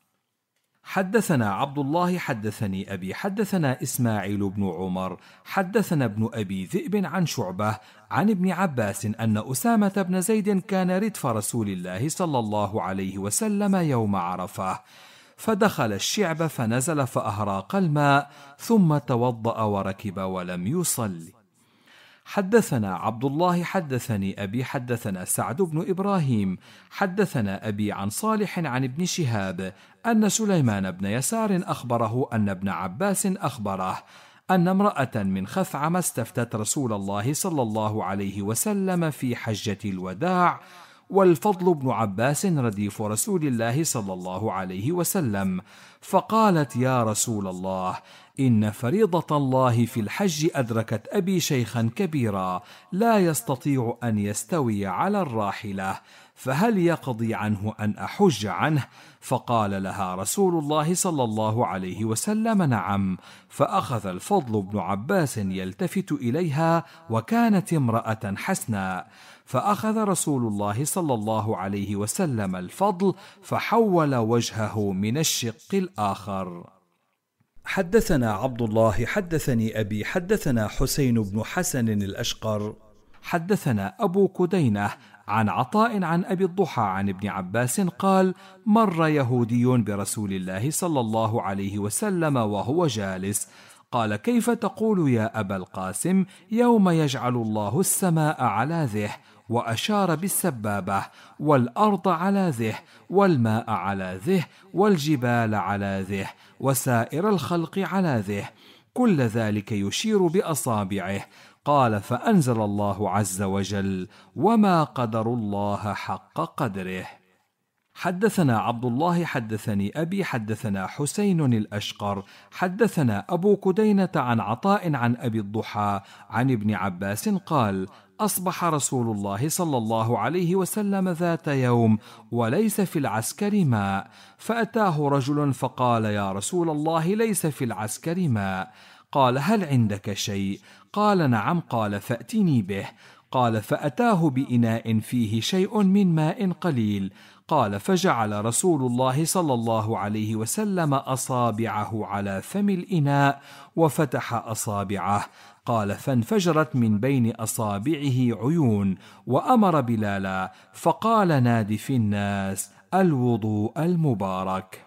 حدثنا عبد الله حدثني أبي حدثنا إسماعيل بن عمر حدثنا ابن أبي ذئب عن شعبة عن ابن عباس أن أسامة بن زيد كان ردف رسول الله صلى الله عليه وسلم يوم عرفة، فدخل الشعب فنزل فأهراق الماء ثم توضأ وركب ولم يصلي. حدثنا عبد الله حدثني أبي حدثنا سعد بن إبراهيم حدثنا أبي عن صالح عن ابن شهاب أن سليمان بن يسار أخبره أن ابن عباس أخبره أن امرأة من خثعم استفتت رسول الله صلى الله عليه وسلم في حجة الوداع، والفضل بن عباس رديف رسول الله صلى الله عليه وسلم، فقالت: يا رسول الله، إن فريضة الله في الحج أدركت أبي شيخا كبيرا لا يستطيع أن يستوي على الراحلة، فهل يقضي عنه أن أحج عنه؟ فقال لها رسول الله صلى الله عليه وسلم: نعم. فأخذ الفضل بن عباس يلتفت إليها، وكانت امرأة حسناء، فأخذ رسول الله صلى الله عليه وسلم الفضل فحول وجهه من الشق الآخر. حدثنا عبد الله حدثني أبي حدثنا حسين بن حسن الأشقر حدثنا أبو كدينة عن عطاء عن أبي الضحى عن ابن عباس قال: مر يهودي برسول الله صلى الله عليه وسلم وهو جالس، قال: كيف تقول يا أبا القاسم يوم يجعل الله السماء على ذه، وأشار بالسبابة، والأرض على ذه، والماء على ذه، والجبال على ذه، وسائر الخلق على ذه، كل ذلك يشير بأصابعه. قال: فأنزل الله عز وجل: وما قدر الله حق قدره. حدثنا عبد الله حدثني أبي حدثنا حسين الأشقر حدثنا أبو كدينة عن عطاء عن أبي الضحى عن ابن عباس قال: أصبح رسول الله صلى الله عليه وسلم ذات يوم وليس في العسكر ماء، فأتاه رجل فقال: يا رسول الله، ليس في العسكر ماء. قال: هل عندك شيء؟ قال: نعم. قال: فأتني به. قال: فأتاه بإناء فيه شيء من ماء قليل. قال: فجعل رسول الله صلى الله عليه وسلم أصابعه على فم الإناء وفتح أصابعه. قال: فانفجرت من بين أصابعه عيون، وأمر بلالا فقال: نادي في الناس الوضوء المبارك.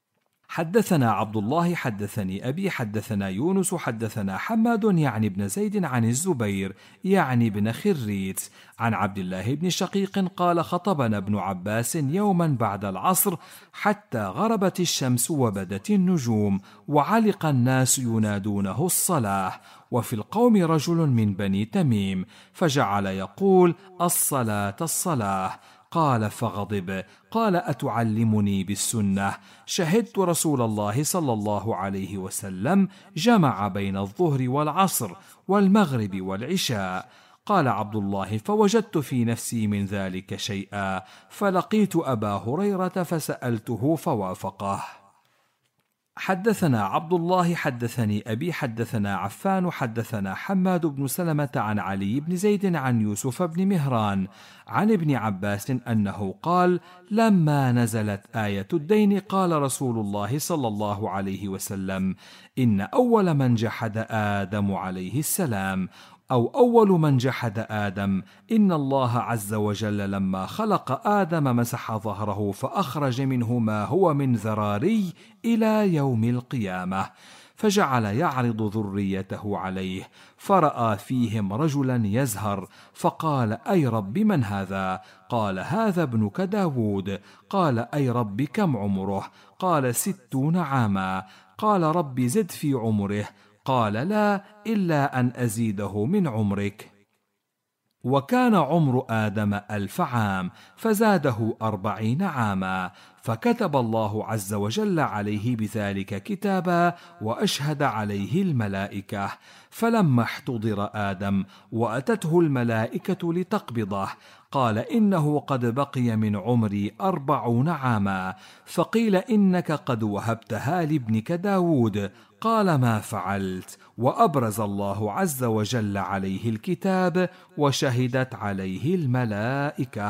حدثنا عبد الله حدثني أبي حدثنا يونس حدثنا حماد يعني بن زيد عن الزبير يعني بن خريت عن عبد الله بن شقيق قال: خطبنا ابن عباس يوما بعد العصر حتى غربت الشمس وبدت النجوم، وعلق الناس ينادونه الصلاة، وفي القوم رجل من بني تميم، فجعل يقول: الصلاة الصلاة. قال: فغضب. قال: أتعلمني بالسنة؟ شهدت رسول الله صلى الله عليه وسلم جمع بين الظهر والعصر والمغرب والعشاء. قال عبد الله: فوجدت في نفسي من ذلك شيئا، فلقيت أبا هريرة فسألته فوافقه. حدثنا عبد الله حدثني أبي حدثنا عفان حدثنا حماد بن سلمة عن علي بن زيد عن يوسف بن مهران عن ابن عباس أنه قال: لما نزلت آية الدين قال رسول الله صلى الله عليه وسلم: إن أول من جحد آدم عليه السلام، أو أول من جحد آدم، إن الله عز وجل لما خلق آدم مسح ظهره فأخرج منه ما هو من ذراري إلى يوم القيامة، فجعل يعرض ذريته عليه، فرأى فيهم رجلا يزهر، فقال: أي رب، من هذا؟ قال: هذا ابنك داود. قال: أي رب، كم عمره؟ قال: ستون عاما. قال: رب زد في عمره. قال: لا، إلا أن أزيده من عمرك. وكان عمر آدم ألف عام، فزاده أربعين عاما، فكتب الله عز وجل عليه بذلك كتابا، وأشهد عليه الملائكة. فلما احتضر آدم وأتته الملائكة لتقبضه، قال إنه قد بقي من عمري أربعون عاما، فقيل إنك قد وهبتها لابنك داود. قال ما فعلت، وأبرز الله عز وجل عليه الكتاب، وشهدت عليه الملائكة.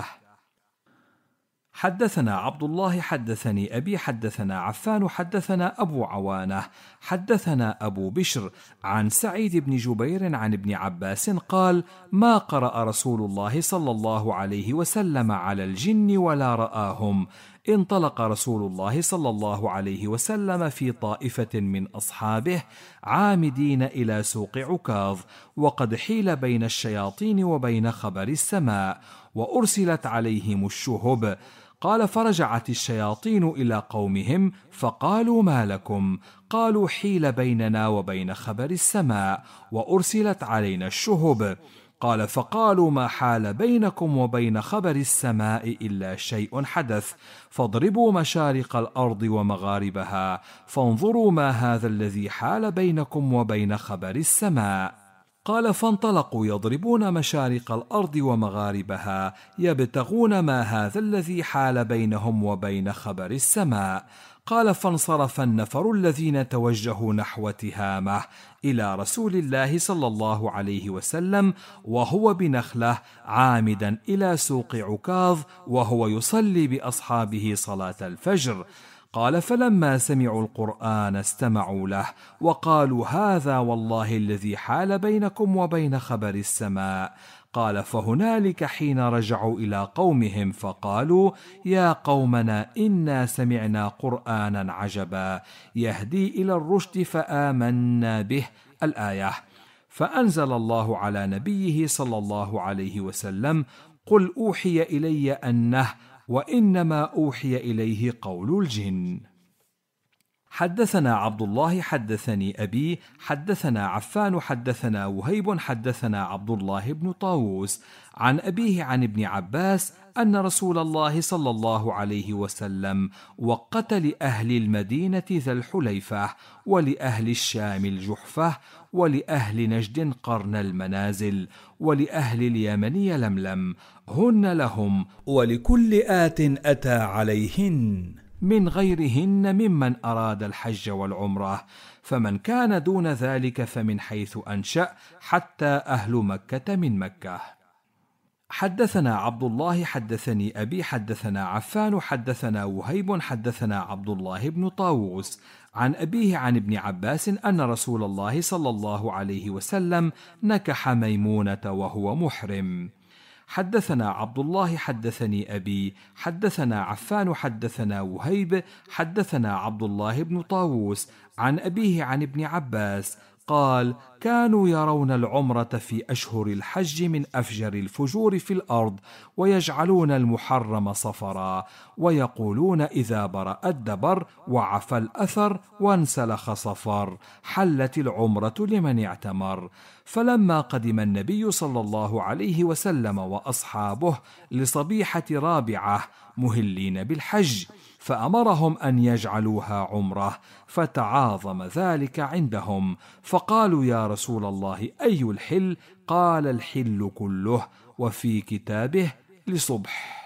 حدثنا عبد الله حدثني أبي حدثنا عفان حدثنا أبو عوانة حدثنا أبو بشر عن سعيد بن جبير عن ابن عباس قال: ما قرأ رسول الله صلى الله عليه وسلم على الجن ولا رآهم. انطلق رسول الله صلى الله عليه وسلم في طائفة من أصحابه عامدين إلى سوق عكاظ، وقد حيل بين الشياطين وبين خبر السماء، وأرسلت عليهم الشهب. قال: فرجعت الشياطين إلى قومهم فقالوا: ما لكم؟ قالوا: حيل بيننا وبين خبر السماء، وأرسلت علينا الشهب. قال: فقالوا: ما حال بينكم وبين خبر السماء إلا شيء حدث، فاضربوا مشارق الأرض ومغاربها، فانظروا ما هذا الذي حال بينكم وبين خبر السماء. قال: فانطلقوا يضربون مشارق الأرض ومغاربها، يبتغون ما هذا الذي حال بينهم وبين خبر السماء. قال: فانصرف النفر الذين توجهوا نحو تهامة إلى رسول الله صلى الله عليه وسلم وهو بنخلة عامدا إلى سوق عكاظ، وهو يصلي بأصحابه صلاة الفجر. قال: فلما سمعوا القرآن استمعوا له، وقالوا: هذا والله الذي حال بينكم وبين خبر السماء. قال: فهنالك حين رجعوا إلى قومهم فقالوا: يا قومنا إنا سمعنا قرآنا عجبا يهدي إلى الرشد فآمنا به. الآية. فأنزل الله على نبيه صلى الله عليه وسلم: قل أوحي إلي أنه وإنما أوحي إليه قول الجن. حدثنا عبد الله حدثني أبي حدثنا عفان حدثنا وهيب حدثنا عبد الله بن طاووس عن أبيه عن ابن عباس أن رسول الله صلى الله عليه وسلم وقت لأهل المدينة ذا الحليفة، ولأهل الشام الجحفة، ولأهل نجد قرن المنازل، ولأهل اليمن يلملم، هن لهم ولكل آت أتى عليهن من غيرهن ممن أراد الحج والعمرة، فمن كان دون ذلك فمن حيث أنشأ حتى أهل مكة من مكة. حدثنا عبد الله حدثني أبي حدثنا عفان حدثنا وهيب حدثنا عبد الله بن طاووس عن أبيه عن ابن عباس أن رسول الله صلى الله عليه وسلم نكح ميمونة وهو محرم. حدثنا عبد الله حدثني أبي حدثنا عفان حدثنا وهيب حدثنا عبد الله بن طاووس عن أبيه عن ابن عباس قال: كانوا يرون العمرة في أشهر الحج من أفجر الفجور في الأرض، ويجعلون المحرم صفرا، ويقولون إذا برأ الدبر وعفى الأثر وانسلخ صفر حلت العمرة لمن اعتمر. فلما قدم النبي صلى الله عليه وسلم وأصحابه لصبيحة رابعة مهلين بالحج، فأمرهم أن يجعلوها عمرة، فتعاظم ذلك عندهم، فقالوا: يا رسول الله أي الحل؟ قال: الحل كله، وفي كتابه لصبح.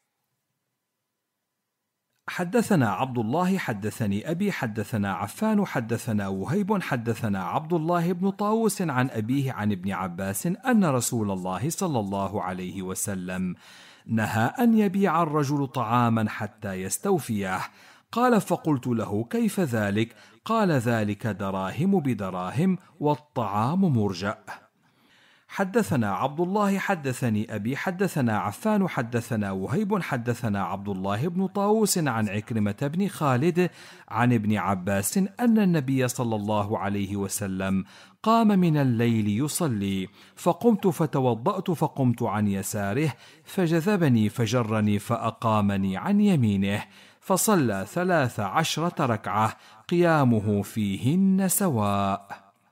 حدثنا عبد الله حدثني أبي حدثنا عفان حدثنا وهيب حدثنا عبد الله بن طاووس عن أبيه عن ابن عباس أن رسول الله صلى الله عليه وسلم نهى أن يبيع الرجل طعاما حتى يستوفيه. قال: فقلت له: كيف ذلك؟ قال: ذلك دراهم بدراهم، والطعام مرجأ. حدثنا عبد الله حدثني أبي حدثنا عفان حدثنا وهيب حدثنا عبد الله بن طاووس عن عكرمة بن خالد عن ابن عباس أن النبي صلى الله عليه وسلم قام من الليل يصلي، فقمت فتوضأت فقمت عن يساره، فجذبني فجرني فأقامني عن يمينه، فصلى ثلاث عشرة ركعة قيامه فيهن سواء.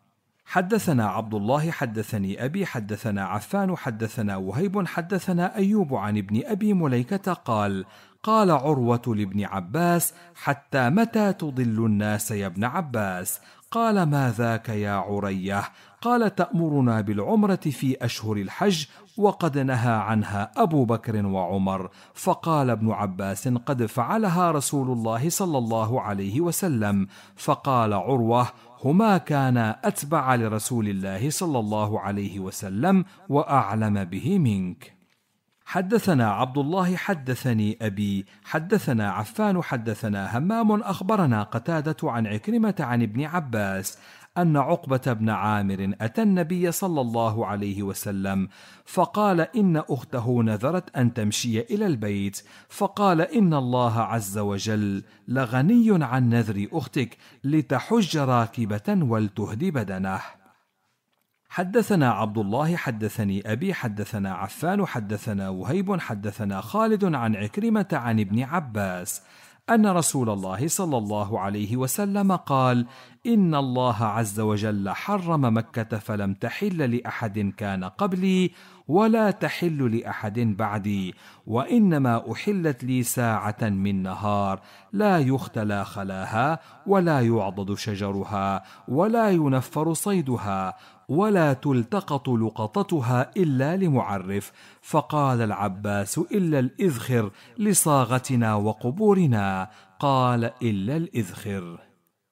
حدثنا عبد الله حدثني أبي حدثنا عفان حدثنا وهيب حدثنا أيوب عن ابن أبي مليكة قال قال عروة لابن عباس حتى متى تضل الناس يا ابن عباس؟ قال ما ذاك يا عريه؟ قال تأمرنا بالعمرة في أشهر الحج وقد نهى عنها أبو بكر وعمر. فقال ابن عباس قد فعلها رسول الله صلى الله عليه وسلم. فقال عروة هما كانا أتبع لرسول الله صلى الله عليه وسلم وأعلم به منك. حدثنا عبد الله حدثني أبي حدثنا عفان حدثنا همام أخبرنا قتادة عن عكرمة عن ابن عباس أن عقبة بن عامر أتى النبي صلى الله عليه وسلم فقال إن أخته نذرت أن تمشي إلى البيت، فقال إن الله عز وجل لغني عن نذر أختك لتحج راكبة ولتهدي بدنه. حدثنا عبد الله حدثني أبي حدثنا عفان حدثنا وهيب حدثنا خالد عن عكرمة عن ابن عباس أن رسول الله صلى الله عليه وسلم قال إن الله عز وجل حرم مكة فلم تحل لأحد كان قبلي ولا تحل لأحد بعدي، وإنما أحلت لي ساعة من نهار لا يختلى خلاها ولا يعضد شجرها ولا ينفر صيدها ولا تلتقط لقطتها إلا لمعرف. فقال العباس إلا الإذخر لصاغتنا وقبورنا، قال إلا الإذخر.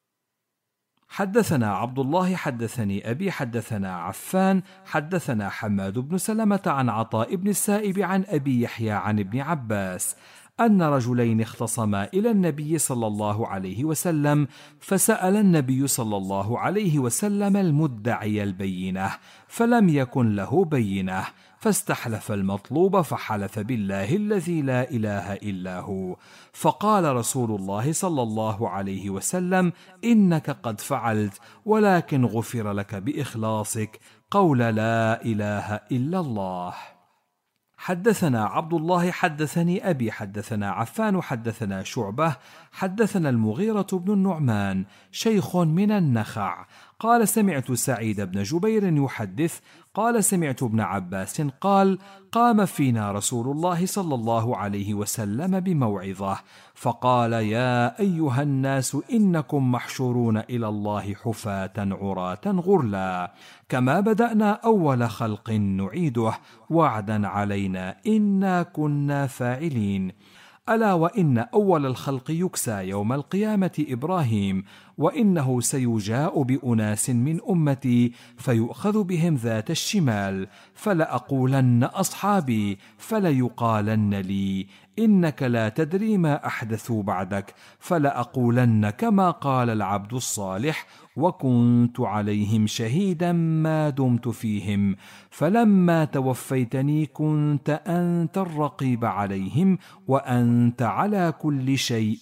حدثنا عبد الله حدثني أبي حدثنا عفان حدثنا حماد بن سلمة عن عطاء بن السائب عن أبي يحيى عن ابن عباس أن رجلين اختصما إلى النبي صلى الله عليه وسلم، فسأل النبي صلى الله عليه وسلم المدعي البينة فلم يكن له بينة، فاستحلف المطلوب فحلف بالله الذي لا إله إلا هو. فقال رسول الله صلى الله عليه وسلم إنك قد فعلت، ولكن غفر لك بإخلاصك قول لا إله إلا الله. حدثنا عبد الله حدثني أبي حدثنا عفان حدثنا شعبة حدثنا المغيرة بن النعمان شيخ من النخع قال سمعت سعيد بن جبير يحدث قال سمعت ابن عباس قال قام فينا رسول الله صلى الله عليه وسلم بموعظة فقال يا أيها الناس إنكم محشورون إلى الله حفاة عراة غرلا، كما بدأنا أول خلق نعيده وعدا علينا إنا كنا فاعلين. ألا وإن أول الخلق يكسى يوم القيامة إبراهيم، وإنه سيجاء بأناس من أمتي فيؤخذ بهم ذات الشمال، فلأقولن أصحابي فليقالن لي إنك لا تدري ما أحدثوا بعدك، فلأقولن كما قال العبد الصالح وكنت عليهم شهيدا ما دمت فيهم، فلما توفيتني كنت أنت الرقيب عليهم وأنت على كل شيء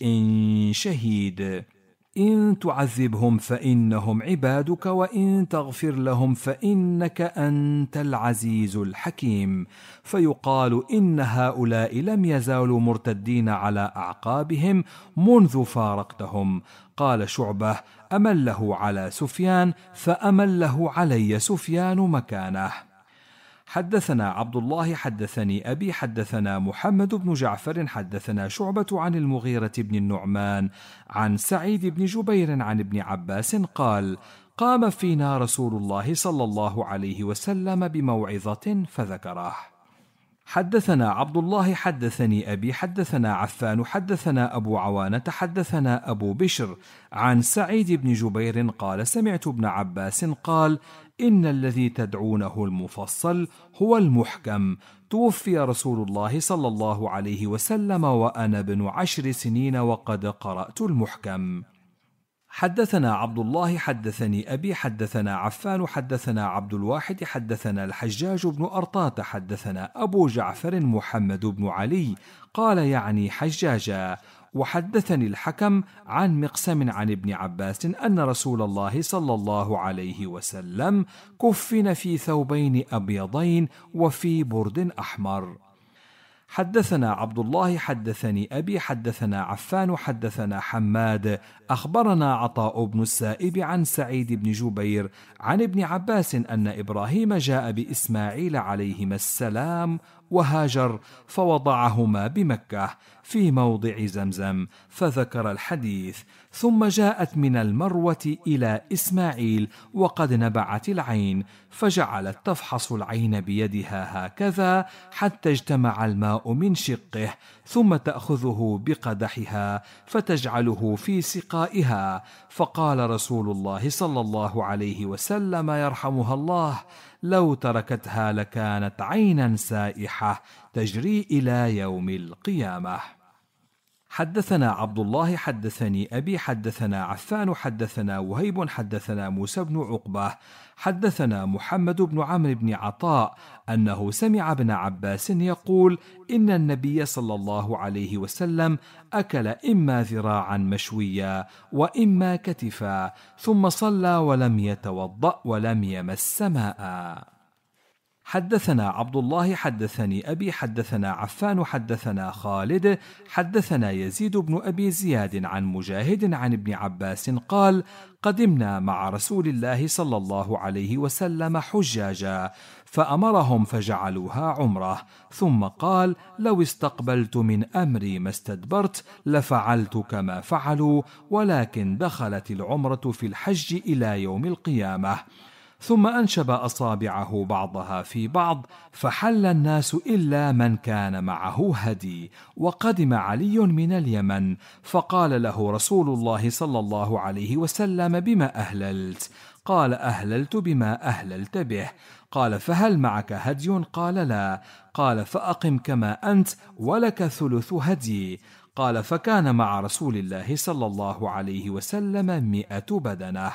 شهيد. إن تعذبهم فإنهم عبادك وإن تغفر لهم فإنك أنت العزيز الحكيم. فيقال إن هؤلاء لم يزالوا مرتدين على أعقابهم منذ فارقتهم. قال شعبة أمله على سفيان فأمله علي سفيان مكانه. حدثنا عبد الله حدثني أبي حدثنا محمد بن جعفر حدثنا شعبة عن المغيرة بن النعمان عن سعيد بن جبير عن ابن عباس قال قام فينا رسول الله صلى الله عليه وسلم بموعظة فذكره. حدثنا عبد الله حدثني أبي حدثنا عفان حدثنا أبو عوانة حدثنا أبو بشر عن سعيد بن جبير قال سمعت ابن عباس قال إن الذي تدعونه المفصل هو المحكم، توفي رسول الله صلى الله عليه وسلم وأنا ابن عشر سنين وقد قرأت المحكم. حدثنا عبد الله حدثني أبي حدثنا عفان حدثنا عبد الواحد حدثنا الحجاج بن أرطاة حدثنا أبو جعفر محمد بن علي قال يعني حجاجا. وحدثني الحكم عن مقسم عن ابن عباس أن رسول الله صلى الله عليه وسلم كفن في ثوبين أبيضين وفي برد أحمر. حدثنا عبد الله حدثني أبي حدثنا عفان حدثنا حماد أخبرنا عطاء بن السائب عن سعيد بن جبير عن ابن عباس أن إبراهيم جاء بإسماعيل عليهما السلام وهاجر فوضعهما بمكة في موضع زمزم، فذكر الحديث. ثم جاءت من المروة إلى إسماعيل وقد نبعت العين، فجعلت تفحص العين بيدها هكذا حتى اجتمع الماء من شقه، ثم تأخذه بقدحها فتجعله في سقائها. فقال رسول الله صلى الله عليه وسلم يرحمها الله: لو تركتها لكانت عينا سائحة تجري إلى يوم القيامة. حدثنا عبد الله حدثني أبي حدثنا عفان حدثنا وهيب حدثنا موسى بن عقبة حدثنا محمد بن عمرو بن عطاء أنه سمع ابن عباس يقول: إن النبي صلى الله عليه وسلم أكل إما ذراعا مشويا وإما كتفا، ثم صلى ولم يتوضأ ولم يمس ماء. حدثنا عبد الله حدثني أبي حدثنا عفان حدثنا خالد حدثنا يزيد بن أبي زياد عن مجاهد عن ابن عباس قال: قدمنا مع رسول الله صلى الله عليه وسلم حجاجا، فأمرهم فجعلوها عمره، ثم قال: لو استقبلت من أمري ما استدبرت لفعلت كما فعلوا، ولكن دخلت العمرة في الحج إلى يوم القيامة. ثم أنشب أصابعه بعضها في بعض، فحل الناس إلا من كان معه هدي. وقدم علي من اليمن، فقال له رسول الله صلى الله عليه وسلم: بما أهللت؟ قال: أهللت بما أهللت به. قال: فهل معك هدي؟ قال: لا. قال: فأقم كما أنت ولك ثلث هدي. قال: فكان مع رسول الله صلى الله عليه وسلم مئة بدنة.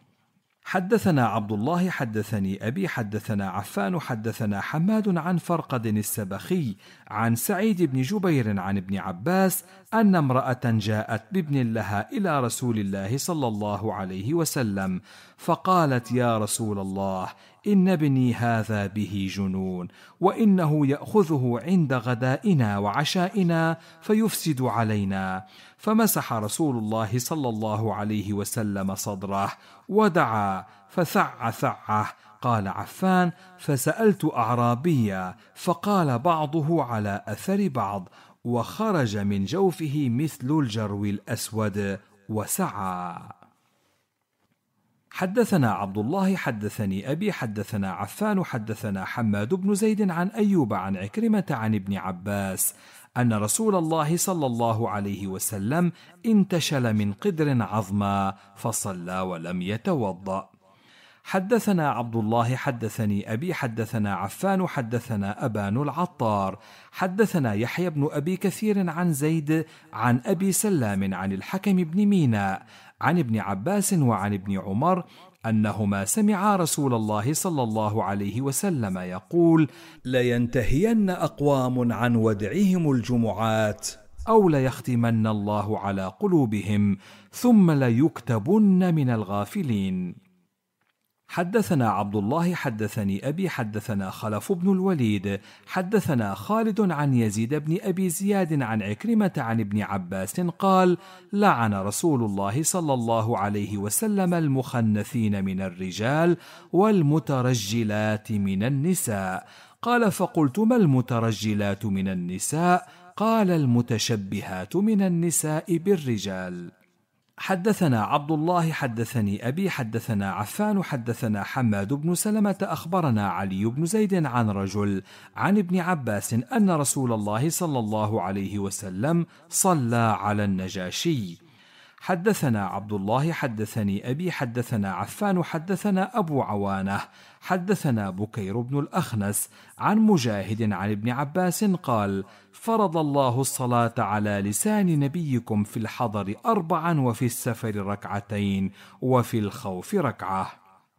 حدثنا عبد الله حدثني أبي حدثنا عفان حدثنا حماد عن فرقد السبخي عن سعيد بن جبير عن ابن عباس أن امرأة جاءت بابن لها إلى رسول الله صلى الله عليه وسلم، فقالت: يا رسول الله، إن ابني هذا به جنون، وإنه يأخذه عند غدائنا وعشائنا فيفسد علينا. فمسح رسول الله صلى الله عليه وسلم صدره ودعا فثع ثعه. قال عفان: فسألت أعرابيا فقال بعضه على أثر بعض، وخرج من جوفه مثل الجرو الأسود وسعى. حدثنا عبد الله حدثني أبي حدثنا عفان حدثنا حماد بن زيد عن أيوب عن عكرمة عن ابن عباس أن رسول الله صلى الله عليه وسلم انتشل من قدر عظما فصلى ولم يتوضأ. حدثنا عبد الله حدثني أبي حدثنا عفان حدثنا أبان العطار حدثنا يحيى بن أبي كثير عن زيد عن أبي سلام عن الحكم بن ميناء عن ابن عباس وعن ابن عمر أنهما سمعا رسول الله صلى الله عليه وسلم يقول: لينتهين أقوام عن ودعهم الجمعات، أو ليختمن الله على قلوبهم، ثم ليكتبن من الغافلين. حدثنا عبد الله حدثني أبي حدثنا خلف بن الوليد حدثنا خالد عن يزيد بن أبي زياد عن عكرمة عن ابن عباس قال: لعن رسول الله صلى الله عليه وسلم المخنثين من الرجال والمترجلات من النساء. قال: فقلت: ما المترجلات من النساء؟ قال: المتشبهات من النساء بالرجال. حدثنا عبد الله حدثني أبي حدثنا عفان حدثنا حماد بن سلمة أخبرنا علي بن زيد عن رجل عن ابن عباس أن رسول الله صلى الله عليه وسلم صلى على النجاشي. حدثنا عبد الله حدثني أبي حدثنا عفان حدثنا أبو عوانة حدثنا بكير بن الأخنس عن مجاهد عن ابن عباس قال: فرض الله الصلاة على لسان نبيكم في الحضر أربعا، وفي السفر ركعتين، وفي الخوف ركعة.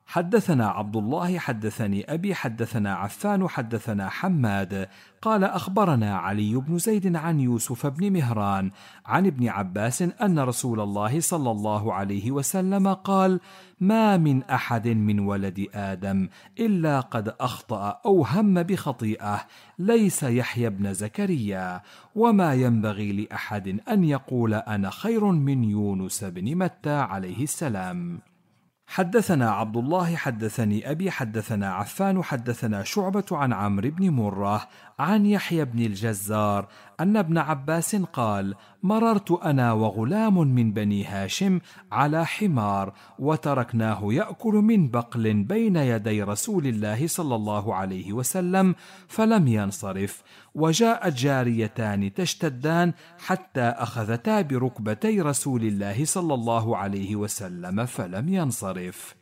حدثنا عبد الله حدثني أبي حدثنا عفان حدثنا حماد قال أخبرنا علي بن زيد عن يوسف بن مهران عن ابن عباس أن رسول الله صلى الله عليه وسلم قال: ما من أحد من ولد آدم إلا قد أخطأ أو هم بخطيئة، ليس يحيى بن زكريا، وما ينبغي لأحد أن يقول أنا خير من يونس بن متى عليه السلام. حدثنا عبد الله حدثني أبي حدثنا عفان حدثنا شعبة عن عمرو بن مرة عن يحيى بن الجزار أن ابن عباس قال: مررت أنا وغلام من بني هاشم على حمار وتركناه يأكل من بقل بين يدي رسول الله صلى الله عليه وسلم فلم ينصرف، وجاءت جاريتان تشتدان حتى أخذتا بركبتي رسول الله صلى الله عليه وسلم فلم ينصرف.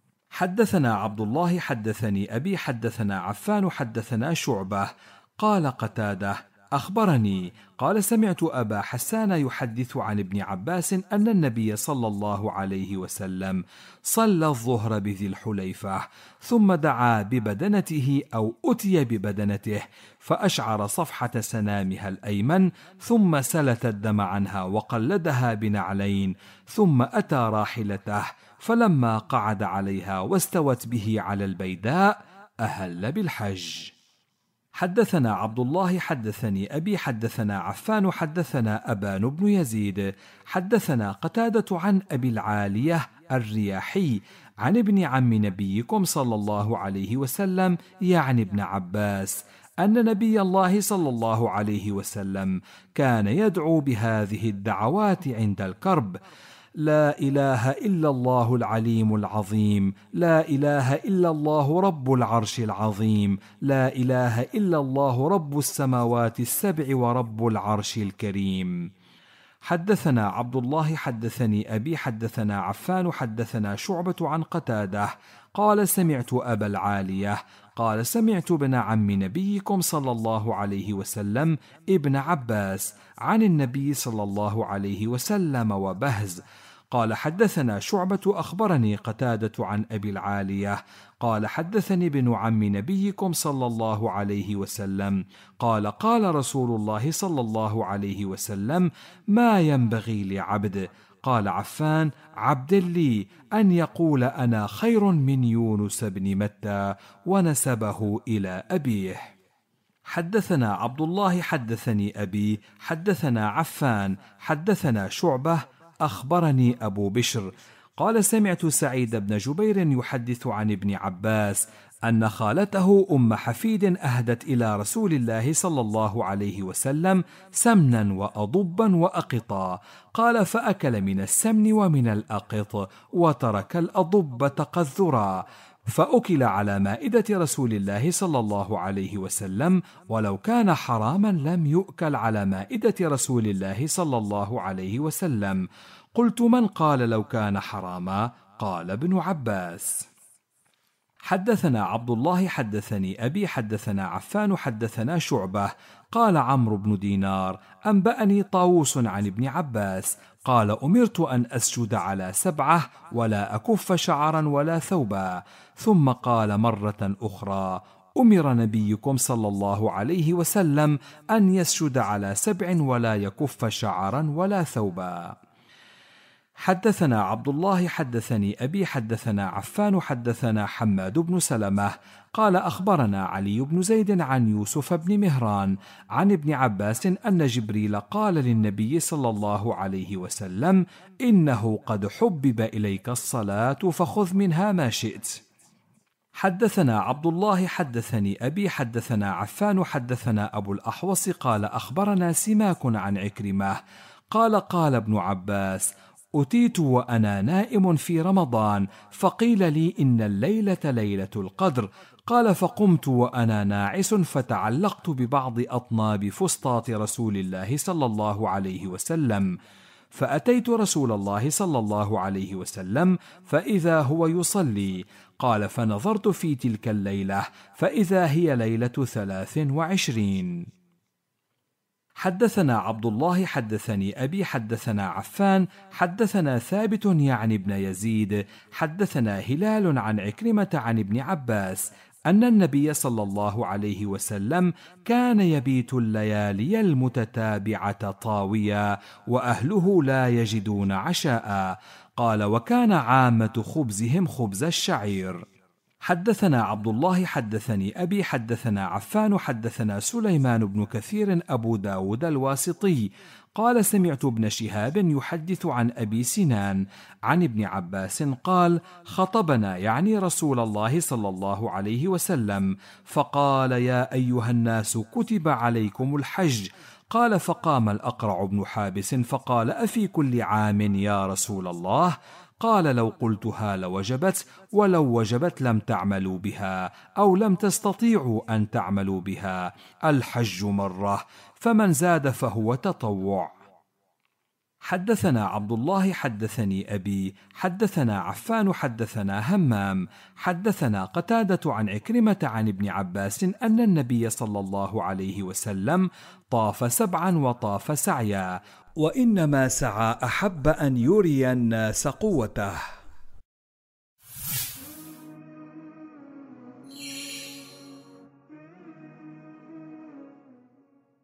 حدثنا عبد الله حدثني أبي حدثنا عفان حدثنا شعبة قال قتادة: أخبرني قال: سمعت أبا حسان يحدث عن ابن عباس أن النبي صلى الله عليه وسلم صلى الظهر بذي الحليفة، ثم دعا ببدنته أو أتي ببدنته فأشعر صفحة سنامها الأيمن، ثم سلت الدم عنها وقلدها بنعلين، ثم أتى راحلته فلما قعد عليها واستوت به على البيداء أهل بالحج. حدثنا عبد الله حدثني أبي حدثنا عفان حدثنا أبان بن يزيد حدثنا قتادة عن أبي العالية الرياحي عن ابن عم نبيكم صلى الله عليه وسلم يعني ابن عباس أن نبي الله صلى الله عليه وسلم كان يدعو بهذه الدعوات عند الكرب: لا إله إلا الله العليم العظيم، لا إله إلا الله رب العرش العظيم، لا إله إلا الله رب السماوات السبع ورب العرش الكريم. حدثنا عبد الله حدثني أبي حدثنا عفان حدثنا شعبة عن قتادة قال: سمعت أبا العالية قال: سمعت ابن عم نبيكم صلى الله عليه وسلم ابن عباس عن النبي صلى الله عليه وسلم وبهز قال: حدثنا شعبة أخبرني قتادة عن أبي العالية قال: حدثني ابن عم نبيكم صلى الله عليه وسلم قال: قال رسول الله صلى الله عليه وسلم: ما ينبغي لعبد، قال عفان: عبد لي، أن يقول أنا خير من يونس بن متى، ونسبه إلى أبيه. حدثنا عبد الله حدثني أبي حدثنا عفان حدثنا شعبة أخبرني أبو بشر قال: سمعت سعيد بن جبير يحدث عن ابن عباس أن خالته أم حفيد أهدت إلى رسول الله صلى الله عليه وسلم سمنا وأضبا وأقطا، قال: فأكل من السمن ومن الأقط وترك الأضب تقذرا، فأكل على مائدة رسول الله صلى الله عليه وسلم، ولو كان حراما لم يؤكل على مائدة رسول الله صلى الله عليه وسلم. قلت: من قال لو كان حراما؟ قال ابن عباس. حدثنا عبد الله حدثني أبي حدثنا عفان حدثنا شعبة قال: عمرو بن دينار أنبأني طاووس عن ابن عباس قال: أمرت أن أسجد على سبعة ولا أكف شعرا ولا ثوبا. ثم قال مرة أخرى: أمر نبيكم صلى الله عليه وسلم أن يسجد على سبع ولا يكف شعرا ولا ثوبا. حدثنا عبد الله حدثني أبي حدثنا عفان حدثنا حماد بن سلمة قال: أخبرنا علي بن زيد عن يوسف بن مهران عن ابن عباس أن جبريل قال للنبي صلى الله عليه وسلم: إنه قد حبب إليك الصلاة فخذ منها ما شئت. حدثنا عبد الله حدثني أبي حدثنا عفان حدثنا أبو الأحوص قال: أخبرنا سماك عن عكرمة قال: قال ابن عباس: أتيت وأنا نائم في رمضان فقيل لي إن الليلة ليلة القدر، قال: فقمت وأنا ناعس فتعلقت ببعض أطناب فسطاط رسول الله صلى الله عليه وسلم، فأتيت رسول الله صلى الله عليه وسلم فإذا هو يصلي، قال: فنظرت في تلك الليلة فإذا هي ليلة ثلاث وعشرين. حدثنا عبد الله حدثني أبي حدثنا عفان حدثنا ثابت يعني ابن يزيد حدثنا هلال عن عكرمة عن ابن عباس أن النبي صلى الله عليه وسلم كان يبيت الليالي المتتابعة طاويا وأهله لا يجدون عشاء. قال: وكان عامة خبزهم خبز الشعير. حدثنا عبد الله حدثني أبي حدثنا عفان حدثنا سليمان بن كثير أبو داود الواسطي قال: سمعت ابن شهاب يحدث عن أبي سنان عن ابن عباس قال: خطبنا يعني رسول الله صلى الله عليه وسلم فقال: يا أيها الناس كتب عليكم الحج. قال: فقام الأقرع بن حابس فقال: أفي كل عام يا رسول الله؟ قال: لو قلتها لوجبت، ولو وجبت لم تعملوا بها أو لم تستطيعوا أن تعملوا بها، الحج مرة، فمن زاد فهو تطوع. حدثنا عبد الله حدثني أبي حدثنا عفان حدثنا همام حدثنا قتادة عن عكرمة عن ابن عباس أن النبي صلى الله عليه وسلم طاف سبعا وطاف سعيا، وإنما سعى أحب أن يري الناس قوته.